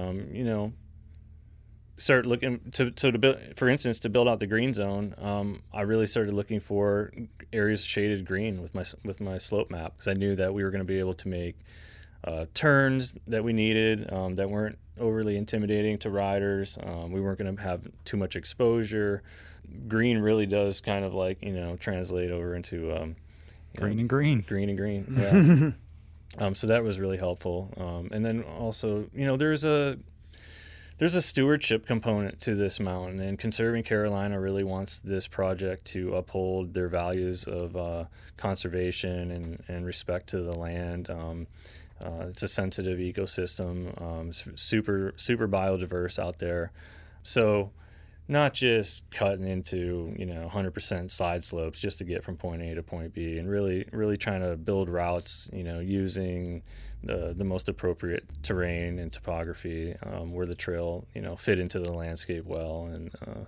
Speaker 4: start looking to build. For instance, to build out the green zone, I really started looking for areas shaded green with my slope map, because I knew that we were going to be able to make turns that we needed that weren't overly intimidating to riders. We weren't going to have too much exposure. Green really does kind of translate over into
Speaker 1: green and green.
Speaker 4: Yeah. So that was really helpful. And then also, there's a stewardship component to this mountain, and Conserving Carolina really wants this project to uphold their values of conservation and respect to the land. It's a sensitive ecosystem, super biodiverse out there. So not just cutting into 100% side slopes just to get from point A to point B, and really trying to build routes using the most appropriate terrain and topography where the trail fit into the landscape well, and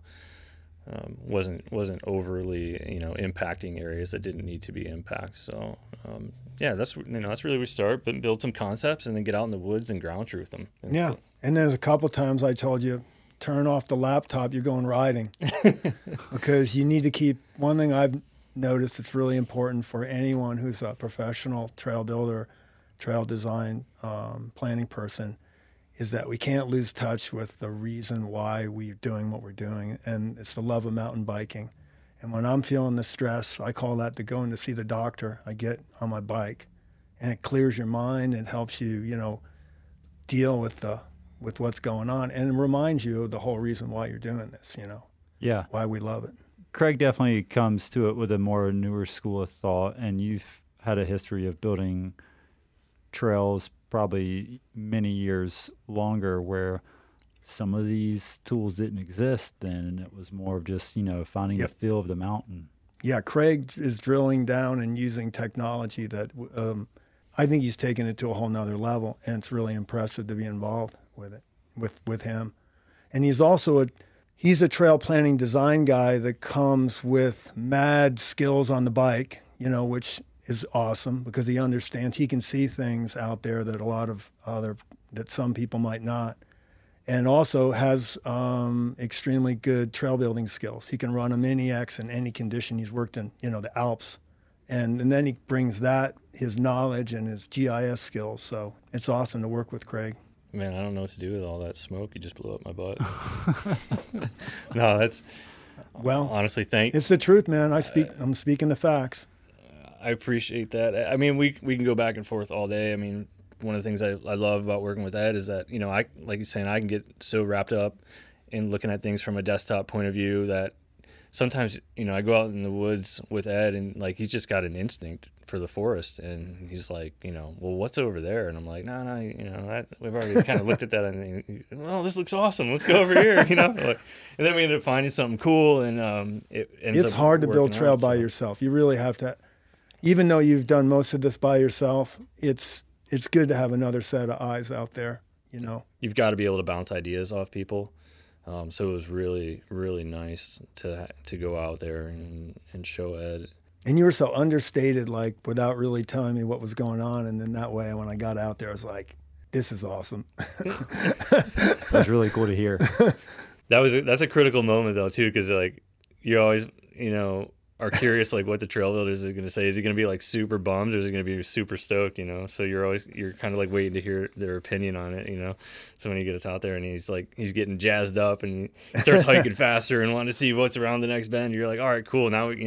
Speaker 4: wasn't overly impacting areas that didn't need to be impacted. So that's really where we start, but build some concepts and then get out in the woods and ground truth them.
Speaker 3: And there's a couple times I told you, turn off the laptop, you're going riding. Because you need to keep, one thing I've noticed that's really important for anyone who's a professional trail builder, trail design planning person, is that we can't lose touch with the reason why we're doing what we're doing, and it's the love of mountain biking. And when I'm feeling the stress, I call that the going to see the doctor. I get on my bike, and it clears your mind and helps you, deal with what's going on, and reminds you of the whole reason why you're doing this,
Speaker 1: Yeah.
Speaker 3: why we love it.
Speaker 1: Craig definitely comes to it with a more newer school of thought, and you've had a history of building trails probably many years longer where some of these tools didn't exist then, and it was more of just, finding the feel of the mountain.
Speaker 3: Yeah, Craig is drilling down and using technology that I think he's taken it to a whole nother level, and it's really impressive to be involved with it, with him. And he's also he's a trail planning design guy that comes with mad skills on the bike, which is awesome because he understands, he can see things out there that that some people might not, and also has extremely good trail building skills. He can run a Mini X in any condition. He's worked in, the Alps, and then he brings his knowledge and his GIS skills. So it's awesome to work with Craig.
Speaker 4: Man, I don't know what to do with all that smoke. You just blew up my butt. No, that's honestly,
Speaker 3: it's the truth, man. I'm speaking the facts.
Speaker 4: I appreciate that. I mean, we can go back and forth all day. I mean, one of the things I love about working with Ed is that, I, like you're saying, I can get so wrapped up in looking at things from a desktop point of view that sometimes, I go out in the woods with Ed, and he's just got an instinct for the forest, and he's like, well, what's over there? And I'm like, no, we've already kind of looked at that, and well, this looks awesome. Let's go over here, and then we ended up finding something cool, and
Speaker 3: it's hard to build trail by yourself. You really have to. Even though you've done most of this by yourself, it's good to have another set of eyes out there,
Speaker 4: You've got to be able to bounce ideas off people. So it was really, really nice to go out there and show Ed.
Speaker 3: And you were so understated, without really telling me what was going on. And then that way, when I got out there, I was like, this is awesome.
Speaker 1: That's really cool to hear.
Speaker 4: That's a critical moment, though, too, because, you're always, are curious like what the trail builders are going to say. Is he going to be like super bummed or is he going to be super stoked, So you're kind of like waiting to hear their opinion on it, So when he gets out there and he's getting jazzed up and he starts hiking faster and wanting to see what's around the next bend, you're like, all right, cool. Now,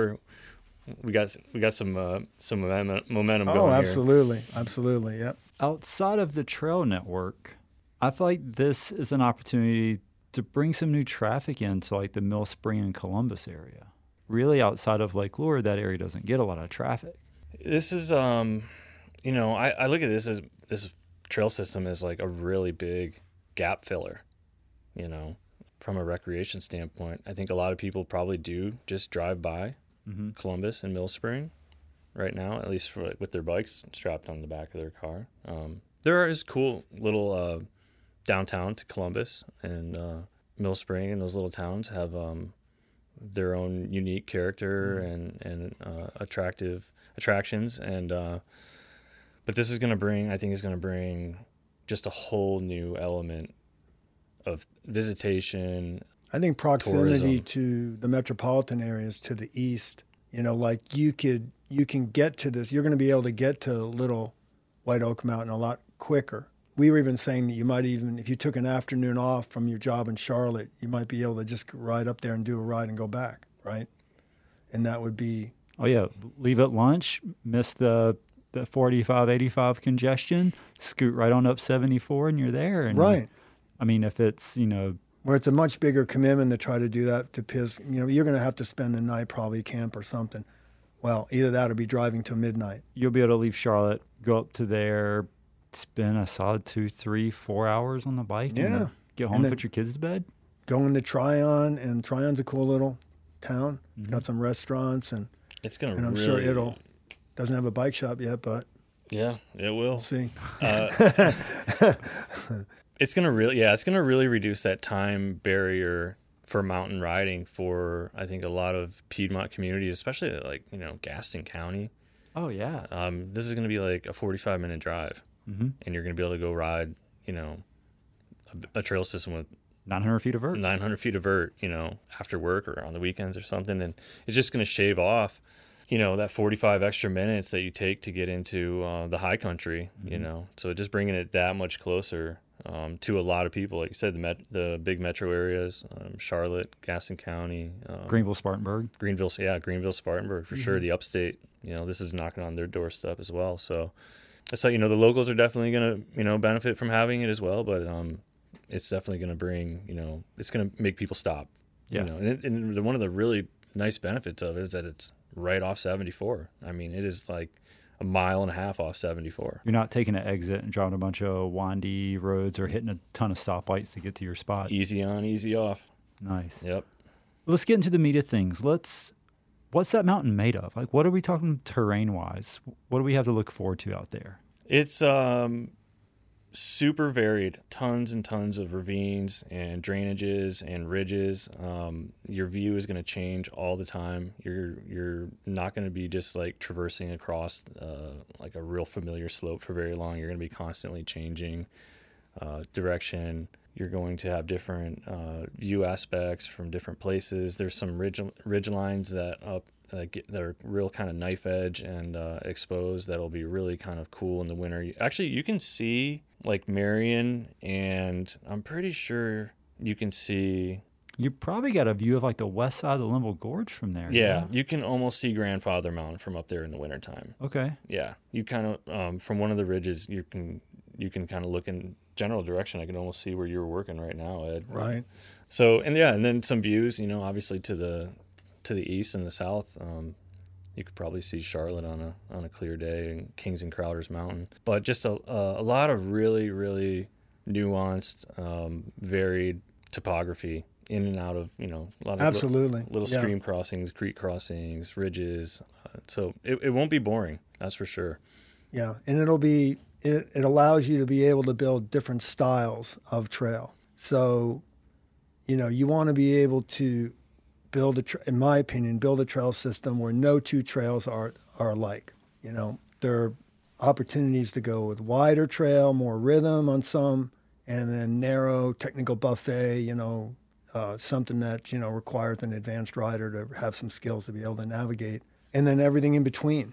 Speaker 4: we got some momentum going
Speaker 3: Oh,
Speaker 4: here.
Speaker 3: Absolutely. Yep.
Speaker 1: Outside of the trail network, I feel like this is an opportunity to bring some new traffic into like the Mill Spring and Columbus area. Really, outside of Lake Lure, that area doesn't get a lot of traffic.
Speaker 4: This is, I look at this trail system as like a really big gap filler, from a recreation standpoint. I think a lot of people probably do just drive by Columbus and Mill Spring right now, at least with their bikes strapped on the back of their car. There is cool little downtown to Columbus and Mill Spring, and those little towns have their own unique character and attractions, and but this is going to bring just a whole new element of visitation.
Speaker 3: I think proximity
Speaker 4: tourism.
Speaker 3: to the metropolitan areas to the east, like you can get to this. You're going to be able to get to Little White Oak Mountain a lot quicker. We were even saying that you might even, if you took an afternoon off from your job in Charlotte, you might be able to just ride up there and do a ride and go back, right? And that would be...
Speaker 1: Oh, yeah. Leave at lunch, miss the 45, 85 congestion, scoot right on up 74, and you're there. And,
Speaker 3: right.
Speaker 1: I mean, if it's,
Speaker 3: where it's a much bigger commitment to try to do that to Piz, you're going to have to spend the night, probably camp or something. Well, either that or be driving till midnight.
Speaker 1: You'll be able to leave Charlotte, go up to there, spend a solid 2, 3, 4 hours on the bike.
Speaker 3: Yeah.
Speaker 1: And then get home and put your kids to bed.
Speaker 3: Go into Tryon, and Tryon's a cool little town. It's got some restaurants, and
Speaker 4: it's gonna.
Speaker 3: And I'm sure it'll doesn't have a bike shop yet, but
Speaker 4: yeah, it will.
Speaker 3: We'll see.
Speaker 4: It's gonna really reduce that time barrier for mountain riding for, I think, a lot of Piedmont communities, especially like Gaston County.
Speaker 1: Oh yeah.
Speaker 4: This is gonna be like a 45-minute drive, and you're gonna be able to go ride, a trail system with
Speaker 1: 900 feet of vert.
Speaker 4: 900 feet of vert, after work or on the weekends or something, and it's just gonna shave off, that 45 extra minutes that you take to get into the high country, So just bringing it that much closer to a lot of people, like you said, the big metro areas, Charlotte, Gaston County,
Speaker 1: Greenville, Spartanburg.
Speaker 4: Greenville, Spartanburg for sure. The upstate, this is knocking on their doorstep as well. So the locals are definitely going to, benefit from having it as well, but it's definitely going to bring, it's going to make people stop.
Speaker 1: Yeah.
Speaker 4: And one of the really nice benefits of it is that it's right off 74. I mean, it is like a mile and a half off 74.
Speaker 1: You're not taking an exit and driving a bunch of windy roads or hitting a ton of stoplights to get to your spot.
Speaker 4: Easy on, easy off.
Speaker 1: Nice.
Speaker 4: Yep.
Speaker 1: Let's get into the meat of things. What's that mountain made of? Like, what are we talking terrain-wise? What do we have to look forward to out there?
Speaker 4: It's super varied. Tons and tons of ravines and drainages and ridges. Your view is going to change all the time. You're not going to be just like traversing across like a real familiar slope for very long. You're going to be constantly changing direction. You're going to have different view aspects from different places. There's some ridge lines that are real kind of knife edge and exposed that'll be really kind of cool in the winter. You can see like Marion, and I'm pretty sure you can see...
Speaker 1: You probably got a view of like the west side of the Linville Gorge from there.
Speaker 4: Yeah, you can almost see Grandfather Mountain from up there in the wintertime.
Speaker 1: Okay.
Speaker 4: Yeah, you kind of, from one of the ridges, you can kind of look in general direction. I can almost see where you're working right now, Ed.
Speaker 3: Right.
Speaker 4: So, and then some views, obviously to the east and the south. You could probably see Charlotte on a clear day, and Kings and Crowders Mountain. But just a lot of really, really nuanced, varied topography in and out of, a lot of
Speaker 3: Absolutely.
Speaker 4: little stream crossings, creek crossings, ridges. So it won't be boring, that's for sure.
Speaker 3: Yeah, and it allows you to be able to build different styles of trail. So, you want to be able to in my opinion, build a trail system where no two trails are alike. There are opportunities to go with wider trail, more rhythm on some, and then narrow technical buffet, something that, requires an advanced rider to have some skills to be able to navigate, and then everything in between.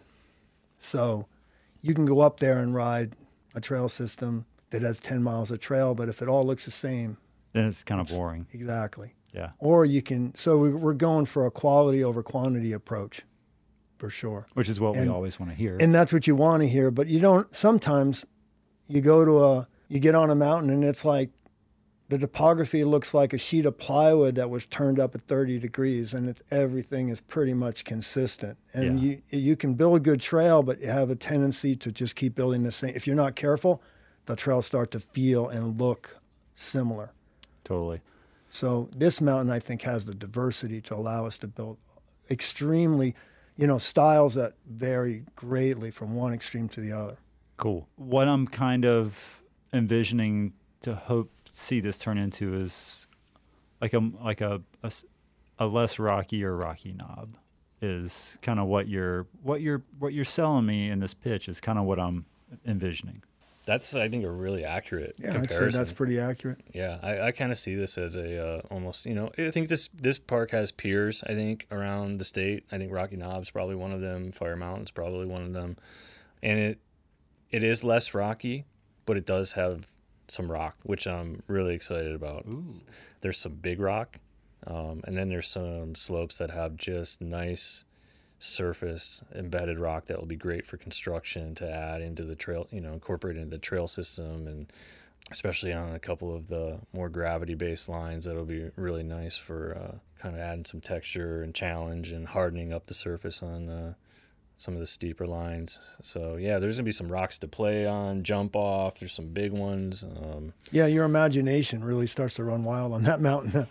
Speaker 3: So you can go up there and ride a trail system that has 10 miles of trail, but if it all looks the same,
Speaker 1: then it's kind of boring.
Speaker 3: Exactly.
Speaker 1: Yeah.
Speaker 3: Or you can, so we're going for a quality over quantity approach, for sure.
Speaker 1: Which is what we always want to hear.
Speaker 3: And that's what you want to hear, but you don't, sometimes you get on a mountain and it's like, the topography looks like a sheet of plywood that was turned up at 30 degrees, and everything is pretty much consistent. And you can build a good trail, but you have a tendency to just keep building the same. If you're not careful, the trails start to feel and look similar.
Speaker 1: Totally.
Speaker 3: So this mountain, I think, has the diversity to allow us to build extremely, styles that vary greatly from one extreme to the other.
Speaker 1: Cool. What I'm kind of envisioning to see this turn into is like a less rocky or rocky knob is kind of what you're selling me in this pitch is kind of what I'm envisioning.
Speaker 4: That's, I think, a really accurate
Speaker 3: I'd
Speaker 4: comparison.
Speaker 3: say that's pretty accurate.
Speaker 4: Yeah, I kind of see this as a almost, I think this park has peers, I think, around the state. I think Rocky Knob's probably one of them. Fire Mountain's probably one of them. And it is less rocky, but it does have some rock, which I'm really excited about.
Speaker 1: Ooh.
Speaker 4: There's some big rock, and then there's some slopes that have just nice surface embedded rock that will be great for construction to add into the trail, incorporate into the trail system, and especially on a couple of the more gravity-based lines, that'll be really nice for kind of adding some texture and challenge and hardening up the surface on some of the steeper lines. So yeah, there's gonna be some rocks to play on, jump off. There's some big ones.
Speaker 3: Yeah, your imagination really starts to run wild on that mountain.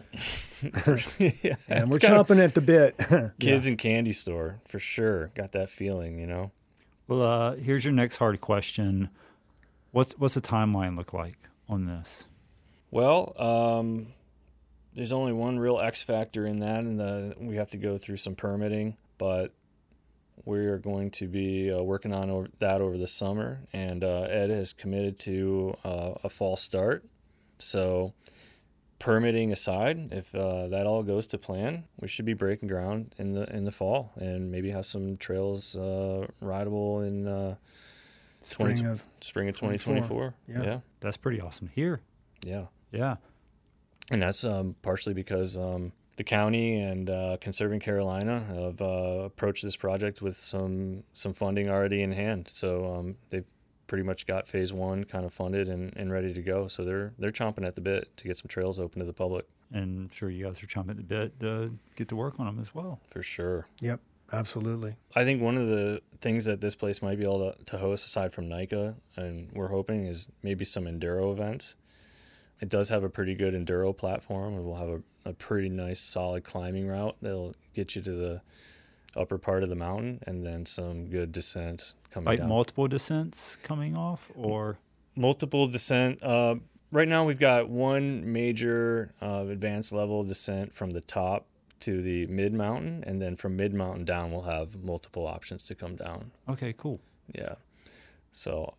Speaker 4: Yeah,
Speaker 3: and we're chomping at the bit.
Speaker 4: Kids and candy store for sure. Got that feeling,
Speaker 1: Well, here's your next hard question. What's the timeline look like on this?
Speaker 4: Well, there's only one real X factor in that, and we have to go through some permitting, but we are going to be working on that over the summer, and Ed has committed to a fall start. So permitting aside, if that all goes to plan, we should be breaking ground in the fall and maybe have some trails rideable in spring of 2024. Yeah.
Speaker 1: That's pretty awesome to hear.
Speaker 4: Yeah.
Speaker 1: Yeah.
Speaker 4: And that's partially because the county and Conserving Carolina have approached this project with some funding already in hand. So they've pretty much got phase one kind of funded and ready to go. So they're chomping at the bit to get some trails open to the public.
Speaker 1: And I'm sure you guys are chomping at the bit to get to work on them as well.
Speaker 4: For sure.
Speaker 3: Yep, absolutely.
Speaker 4: I think one of the things that this place might be able to host, aside from NICA, and we're hoping, is maybe some enduro events. It does have a pretty good enduro platform, and we'll have a pretty nice solid climbing route that'll get you to the upper part of the mountain, and then some good descent coming down.
Speaker 1: Multiple descents coming off, or
Speaker 4: multiple descent. Right now we've got one major advanced level descent from the top to the mid mountain, and then from mid mountain down we'll have multiple options to come down.
Speaker 1: Okay, cool.
Speaker 4: Yeah. So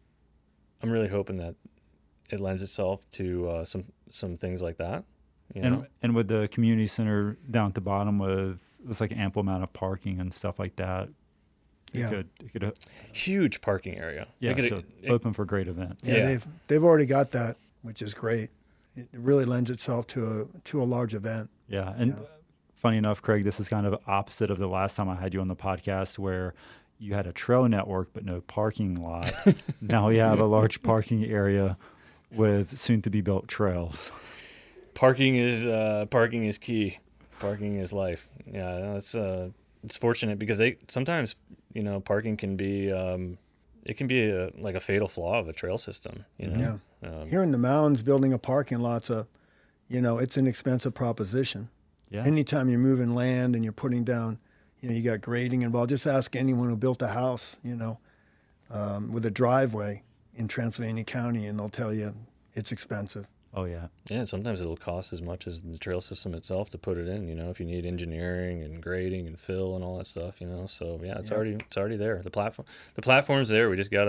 Speaker 4: I'm really hoping that it lends itself to some things like that.
Speaker 1: And with the community center down at the bottom with like an ample amount of parking and stuff like that.
Speaker 3: Yeah.
Speaker 1: It could
Speaker 4: huge parking area.
Speaker 1: Yeah, open for great events.
Speaker 3: Yeah, they've already got that, which is great. It really lends itself to a large event.
Speaker 1: Yeah, and funny enough, Craig, this is kind of opposite of the last time I had you on the podcast where you had a trail network but no parking lot. Now we have a large parking area with soon-to-be-built trails.
Speaker 4: Parking is key. Parking is life. Yeah, it's fortunate because sometimes parking can be it can be like a fatal flaw of a trail system.
Speaker 3: Yeah. Here in the mountains, building a parking lot's it's an expensive proposition.
Speaker 1: Yeah.
Speaker 3: Anytime you're moving land and you're putting down, you got grading involved. Just ask anyone who built a house, with a driveway in Transylvania County, and they'll tell you it's expensive.
Speaker 1: Oh, yeah.
Speaker 4: Yeah, and sometimes it'll cost as much as the trail system itself to put it in, if you need engineering and grading and fill and all that stuff, So, yeah, it's already there. The platform's there. We just got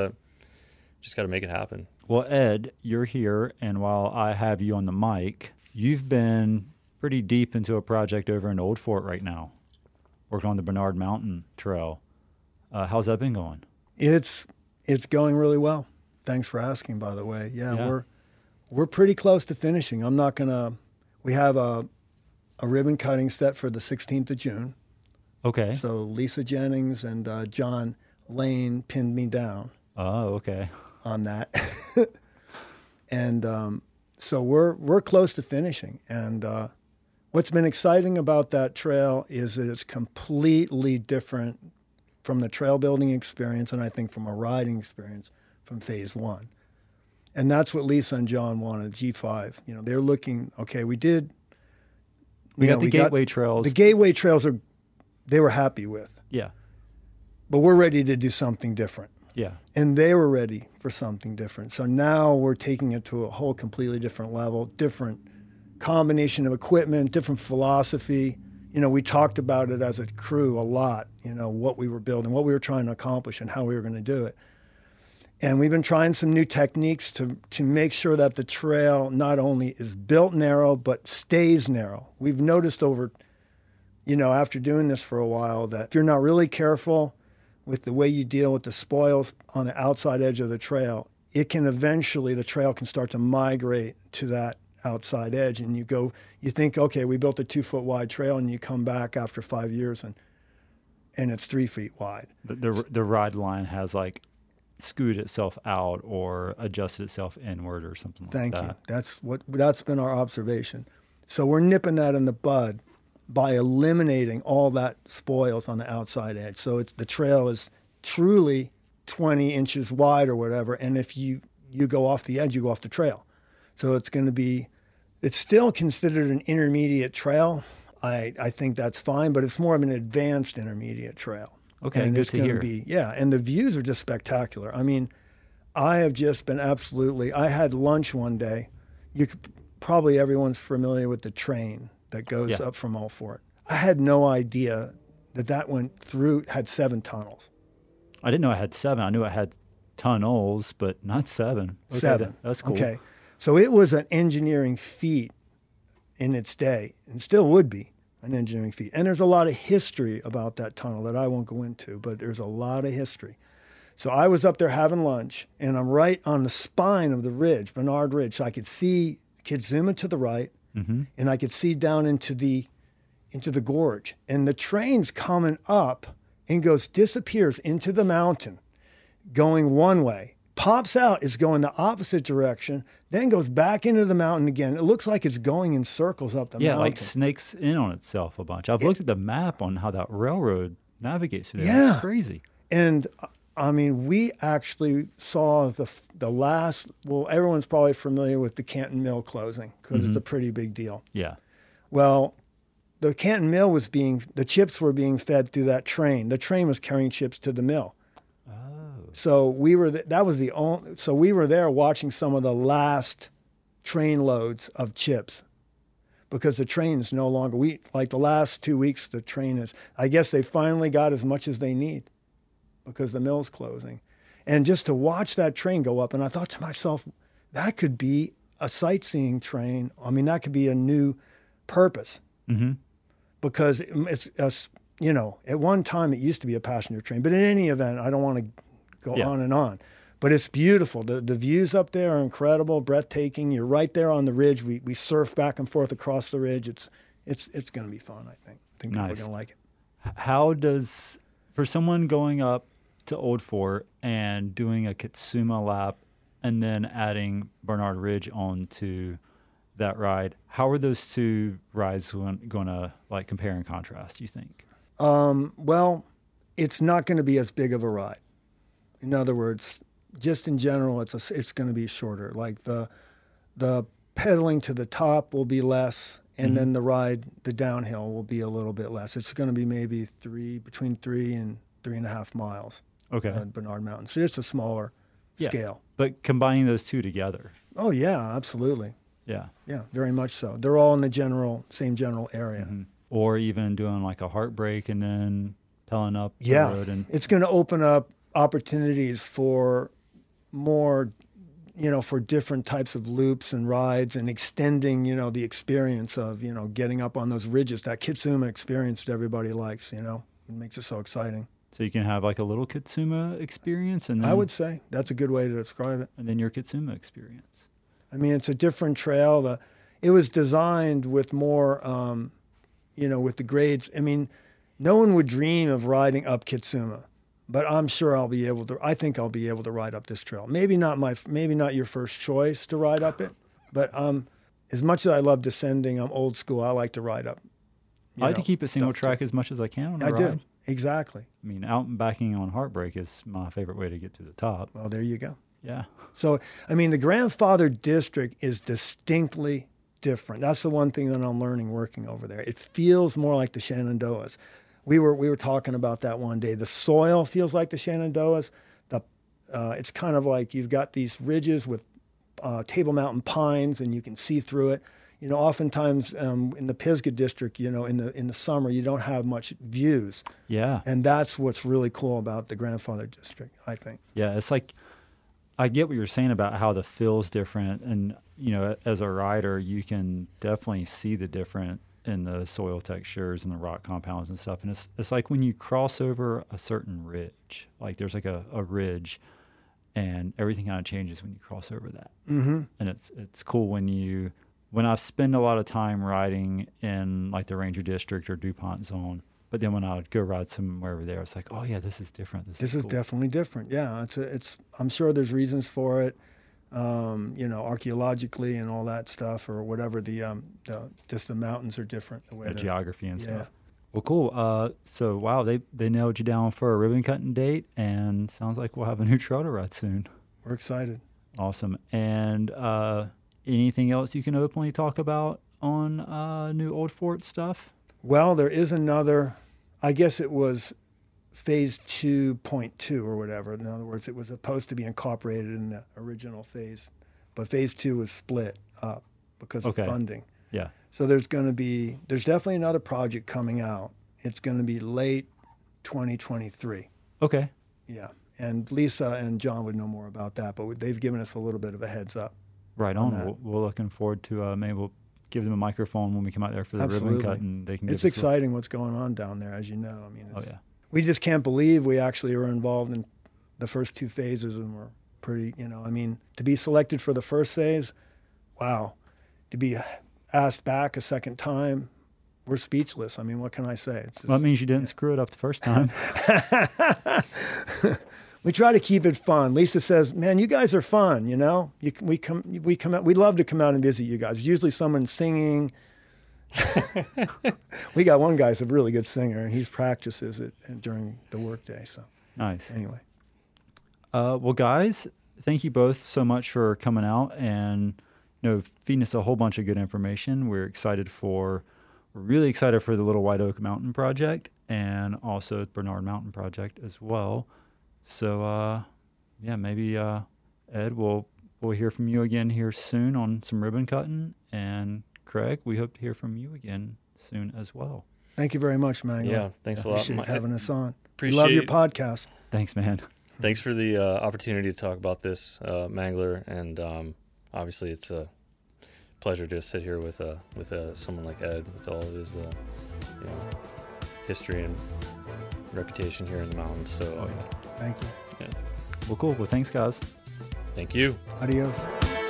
Speaker 4: to make it happen.
Speaker 1: Well, Ed, you're here, and while I have you on the mic, you've been pretty deep into a project over in Old Fort right now, working on the Bernard Mountain Trail. How's that been going?
Speaker 3: It's going really well. Thanks for asking, by the way. Yeah. We're pretty close to finishing. We have a ribbon cutting set for the 16th of June.
Speaker 1: Okay.
Speaker 3: So Lisa Jennings and John Lane pinned me down.
Speaker 1: Oh, okay.
Speaker 3: On that. And so we're close to finishing. And what's been exciting about that trail is that it's completely different from the trail building experience, and I think from a riding experience from phase one. And that's what Lisa and John wanted, G5. You know, they're looking, okay, we got
Speaker 1: the gateway trails.
Speaker 3: The gateway trails they were happy with.
Speaker 1: Yeah.
Speaker 3: But we're ready to do something different.
Speaker 1: Yeah.
Speaker 3: And they were ready for something different. So now we're taking it to a whole completely different level, different combination of equipment, different philosophy. You know, we talked about it as a crew a lot, you know, what we were building, what we were trying to accomplish, and how we were going to do it. And we've been trying some new techniques to make sure that the trail not only is built narrow, but stays narrow. We've noticed after doing this for a while, that if you're not really careful with the way you deal with the spoils on the outside edge of the trail, the trail can start to migrate to that outside edge. And you think, okay, we built a 2-foot wide trail, and you come back after 5 years and it's 3 feet wide.
Speaker 1: The ride line has scooted itself out or adjusted itself inward or something like that.
Speaker 3: Thank you. That's been our observation. So we're nipping that in the bud by eliminating all that spoils on the outside edge. So the trail is truly 20 inches wide or whatever, and if you go off the edge, you go off the trail. So it's still considered an intermediate trail. I think that's fine, but it's more of an advanced intermediate trail.
Speaker 1: Okay,
Speaker 3: and
Speaker 1: good to hear.
Speaker 3: And the views are just spectacular. I mean, I have just been I had lunch one day. Probably everyone's familiar with the train that goes up from Old Fort. I had no idea that had 7 tunnels.
Speaker 1: I didn't know it had 7. I knew it had tunnels, but not 7. Okay,
Speaker 3: 7.
Speaker 1: That's cool.
Speaker 3: Okay. So it was an engineering feat in its day, and still would be an engineering feat. And there's a lot of history about that tunnel that I won't go into, but there's a lot of history. So I was up there having lunch, and I'm right on the spine of the ridge, Bernard Ridge. So I could zoom it to the right, and I could see down into the gorge. And the train's coming up and disappears into the mountain, going one way. Pops out, is going the opposite direction, then goes back into the mountain again. It looks like it's going in circles up the mountain.
Speaker 1: Yeah, like snakes in on itself a bunch. I've looked at the map on how that railroad navigates through there.
Speaker 3: Yeah.
Speaker 1: It's crazy.
Speaker 3: And I mean, we actually saw the last, everyone's probably familiar with the Canton Mill closing because it's a pretty big deal.
Speaker 1: Yeah.
Speaker 3: Well, the Canton Mill the chips were being fed through that train. The train was carrying chips to the mill. So we were there watching some of the last train loads of chips, because the train is no longer, the last 2 weeks, the train is, I guess they finally got as much as they need because the mill's closing. And just to watch that train go up, and I thought to myself, that could be a sightseeing train. I mean, that could be a new purpose. Mm-hmm. Because at one time it used to be a passenger train. But in any event, I don't want to go on and on. But it's beautiful. The views up there are incredible, breathtaking. You're right there on the ridge. We surf back and forth across the ridge. It's going to be fun, I think. I think people are going to like it.
Speaker 1: How does, for someone going up to Old Fort and doing a Katsuma lap and then adding Bernard Ridge onto that ride, how are those two rides going to compare and contrast, do you think?
Speaker 3: Well, it's not going to be as big of a ride. In other words, just in general, it's going to be shorter. Like the pedaling to the top will be less, and then the downhill will be a little bit less. It's going to be maybe between 3 and 3.5 miles.
Speaker 1: Okay.
Speaker 3: On Bernard Mountain. So it's a smaller scale.
Speaker 1: But combining those two together.
Speaker 3: Oh yeah, absolutely.
Speaker 1: Yeah.
Speaker 3: Yeah, very much so. They're all in the same general area.
Speaker 1: Mm-hmm. Or even doing a Heartbreak and then pedaling up the road. And
Speaker 3: it's going to open up opportunities for more for different types of loops and rides and extending, the experience of, getting up on those ridges, that Kitsuma experience that everybody likes, it makes it so exciting.
Speaker 1: So you can have like a little Kitsuma experience, and then,
Speaker 3: I would say that's a good way to describe it.
Speaker 1: And then your Kitsuma experience.
Speaker 3: I mean, it's a different trail. It was designed with more, with the grades. I mean, no one would dream of riding up Kitsuma, but I'm sure I think I'll be able to ride up this trail. Maybe not your first choice to ride up it, but as much as I love descending, I'm old school. I like to ride up.
Speaker 1: I like to keep it single track as much as I can on a ride.
Speaker 3: I do. Exactly.
Speaker 1: I mean, out and backing on Heartbreak is my favorite way to get to the top.
Speaker 3: Well, there you go.
Speaker 1: Yeah.
Speaker 3: So, I mean, the Grandfather District is distinctly different. That's the one thing that I'm learning working over there. It feels more like the Shenandoahs. We were talking about that one day. The soil feels like the Shenandoahs. It's kind of like you've got these ridges with Table Mountain pines, and you can see through it. Oftentimes in the Pisgah District, in the summer, you don't have much views.
Speaker 1: Yeah.
Speaker 3: And that's what's really cool about the Grandfather District, I think.
Speaker 1: Yeah, it's like, I get what you're saying about how the feel's different. And, as a rider, you can definitely see the difference in the soil textures and the rock compounds and stuff. And it's like when you cross over a certain ridge, like there's like a ridge, and everything kind of changes when you cross over that.
Speaker 3: Mm-hmm.
Speaker 1: And it's cool when I spend a lot of time riding in like the Ranger District or DuPont Zone, but then when I would go ride somewhere over there, it's like, oh yeah, this is different.
Speaker 3: This is
Speaker 1: cool.
Speaker 3: definitely different. Yeah, I'm sure there's reasons for it, archaeologically and all that stuff, or whatever. Just the mountains are different. The way
Speaker 1: the geography and
Speaker 3: yeah.
Speaker 1: stuff. Well, cool. So wow, they nailed you down for a ribbon cutting date, and sounds like we'll have a new trail to ride soon.
Speaker 3: We're excited.
Speaker 1: Awesome. And anything else you can openly talk about on New Old Fort stuff?
Speaker 3: Well, there is another, I guess it was phase 2.2 or whatever. In other words, it was supposed to be incorporated in the original phase, but phase 2 was split up because of funding.
Speaker 1: Yeah.
Speaker 3: So there's definitely another project coming out. It's going to be late 2023.
Speaker 1: Okay.
Speaker 3: Yeah. And Lisa and John would know more about that, but they've given us a little bit of a heads up.
Speaker 1: Right on. We're looking forward to maybe we'll give them a microphone when we come out there for the ribbon cut, and they can.
Speaker 3: It's exciting what's going on down there, as you know. I mean,
Speaker 1: we
Speaker 3: just can't believe we actually were involved in the first 2 phases, and we're pretty. To be selected for the first phase, wow. To be asked back a second time, we're speechless. I mean, what can I say?
Speaker 1: That means you didn't screw it up the first time.
Speaker 3: We try to keep it fun. Lisa says, "Man, you guys are fun. We come out. We love to come out and visit you guys. Usually, someone's singing. We got one guy's a really good singer, and he practices it during the workday. So
Speaker 1: nice.
Speaker 3: Anyway,
Speaker 1: well, guys, thank you both so much for coming out and feeding us a whole bunch of good information. We're really excited for the Little White Oak Mountain project, and also the Bernard Mountain project as well. So, maybe Ed, we'll hear from you again here soon on some ribbon cutting, and Craig, we hope to hear from you again soon as well.
Speaker 3: Thank you very much, man.
Speaker 4: Yeah, thanks a lot.
Speaker 3: Appreciate having us on.
Speaker 4: Appreciate
Speaker 3: Love your podcast.
Speaker 1: Thanks, man.
Speaker 4: Thanks for the opportunity to talk about this, Mangler, and obviously it's a pleasure to sit here with someone like Ed, with all of his history and reputation here in the mountains. So
Speaker 3: thank you.
Speaker 4: Yeah.
Speaker 1: Well, cool. Well, thanks, guys.
Speaker 4: Thank you.
Speaker 3: Adios.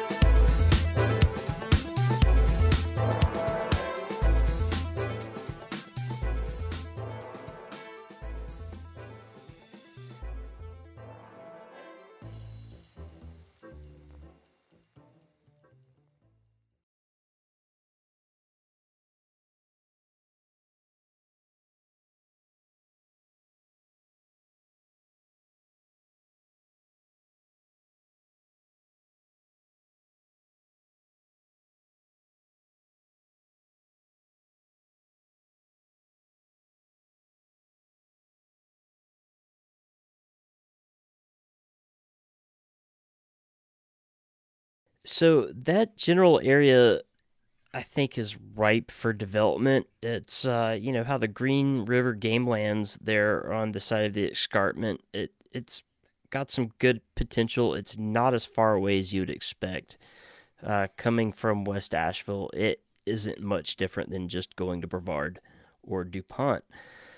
Speaker 2: So that general area, I think, is ripe for development. It's how the Green River Game Lands there on the side of the escarpment. It's got some good potential. It's not as far away as you'd expect. Coming from West Asheville, it isn't much different than just going to Brevard or DuPont.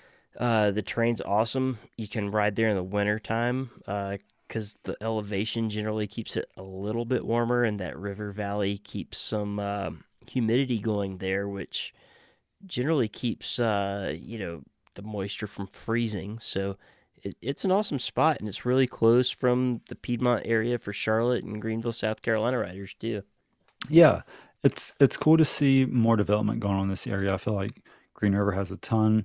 Speaker 2: The terrain's awesome. You can ride there in the wintertime because the elevation generally keeps it a little bit warmer, and that river valley keeps some humidity going there, which generally keeps the moisture from freezing. So it's an awesome spot, and it's really close from the Piedmont area for Charlotte and Greenville, South Carolina riders too.
Speaker 1: Yeah, it's cool to see more development going on in this area. I feel like Green River has a ton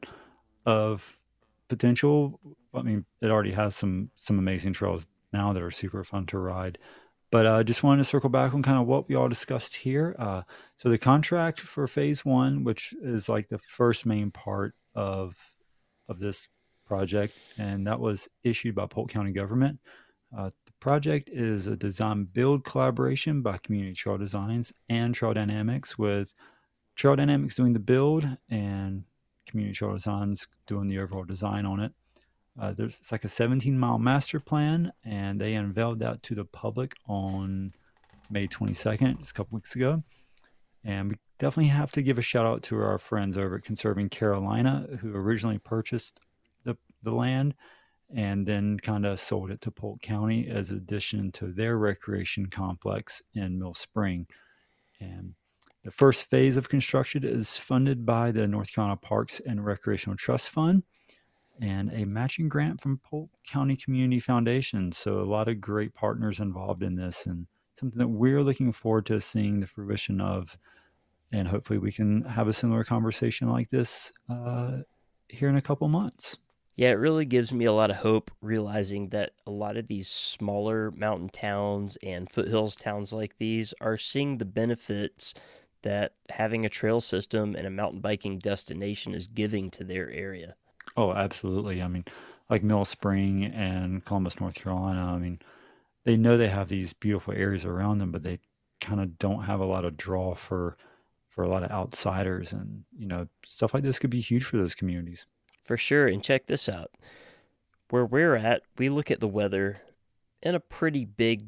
Speaker 1: of potential. I mean, it already has some amazing trails now that are super fun to ride. But I just wanted to circle back on kind of what we all discussed here. So the contract for phase 1, which is like the first main part of this project, and that was issued by Polk County government. The project is a design-build collaboration by Community Trail Designs and Trail Dynamics, with Trail Dynamics doing the build and Community Trail Designs doing the overall design on it. It's like a 17-mile master plan, and they unveiled that to the public on May 22nd, just a couple weeks ago. And we definitely have to give a shout out to our friends over at Conserving Carolina, who originally purchased the land and then kind of sold it to Polk County as addition to their recreation complex in Mill Spring. And the first phase of construction is funded by the North Carolina Parks and Recreational Trust Fund and a matching grant from Polk County Community Foundation. So a lot of great partners involved in this, and something that we're looking forward to seeing the fruition of. And hopefully we can have a similar conversation like this here in a couple months.
Speaker 2: Yeah, it really gives me a lot of hope, realizing that a lot of these smaller mountain towns and foothills towns like these are seeing the benefits that having a trail system and a mountain biking destination is giving to their area.
Speaker 1: Oh, absolutely. I mean, like Mill Spring and Columbus, North Carolina, I mean, they know they have these beautiful areas around them, but they kind of don't have a lot of draw for a lot of outsiders. And, stuff like this could be huge for those communities.
Speaker 2: For sure. And check this out. Where we're at, we look at the weather in a pretty big,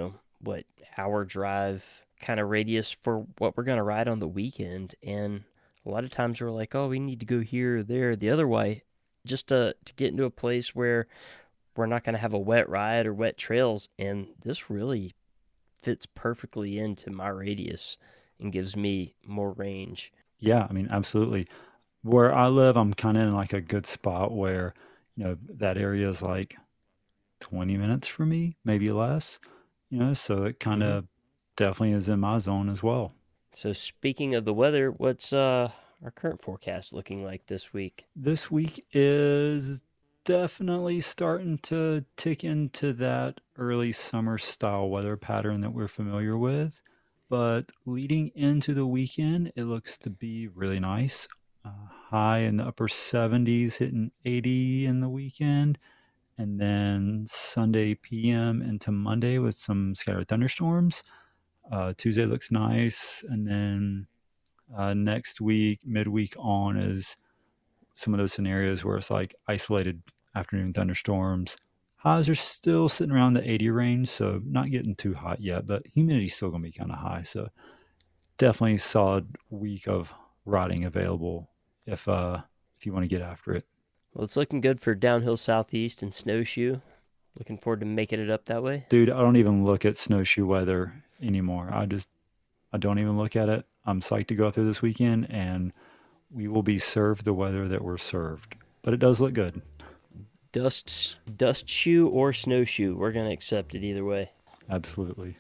Speaker 2: hour drive kind of radius for what we're going to ride on the weekend. And a lot of times we're like, oh, we need to go here or there, the other way, just to get into a place where we're not going to have a wet ride or wet trails. And this really fits perfectly into my radius and gives me more range.
Speaker 1: Yeah, I mean, absolutely. Where I live, I'm kind of in like a good spot where, that area is like 20 minutes for me, maybe less, so it kind of definitely is in my zone as well.
Speaker 2: So speaking of the weather, what's our current forecast looking like this week?
Speaker 1: This week is definitely starting to tick into that early summer style weather pattern that we're familiar with. But leading into the weekend, it looks to be really nice. High in the upper 70s, hitting 80 in the weekend. And then Sunday PM into Monday with some scattered thunderstorms. Tuesday looks nice. And then next week, midweek on, is some of those scenarios where it's like isolated afternoon thunderstorms. Highs are still sitting around the 80 range, so not getting too hot yet, but humidity's still going to be kind of high. So definitely a solid week of riding available if you want to get after it.
Speaker 2: Well, it's looking good for downhill southeast and snowshoe. Looking forward to making it up that way.
Speaker 1: Dude, I don't even look at snowshoe weather anymore. I don't even look at it. I'm psyched to go up there this weekend, and we will be served the weather that we're served. But it does look good.
Speaker 2: Dust shoe or snowshoe, we're going to accept it either way.
Speaker 1: Absolutely.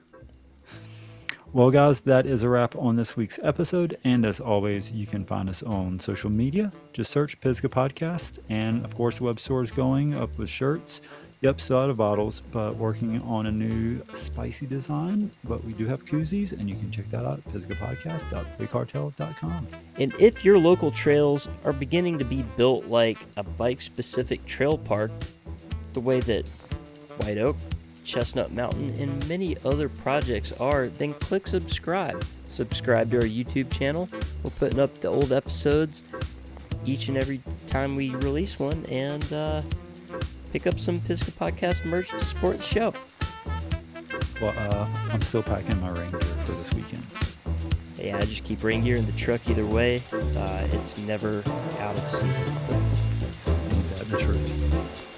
Speaker 1: Well, guys, that is a wrap on this week's episode. And as always, you can find us on social media. Just search Pisgah Podcast. And of course, the web store is going up with shirts. Yep, still out of bottles, but working on a new spicy design. But we do have koozies, and you can check that out at pisgahpodcast.bigcartel.com.
Speaker 2: And if your local trails are beginning to be built like a bike-specific trail park, the way that White Oak, Chestnut Mountain, and many other projects are, then click subscribe. Subscribe to our YouTube channel. We're putting up the old episodes each and every time we release one, and pick up some Pisgah Podcast merch to support the show.
Speaker 1: Well, I'm still packing my rain gear for this weekend.
Speaker 2: Yeah, I just keep rain gear in the truck either way. It's never out of season.
Speaker 1: Ain't that the truth?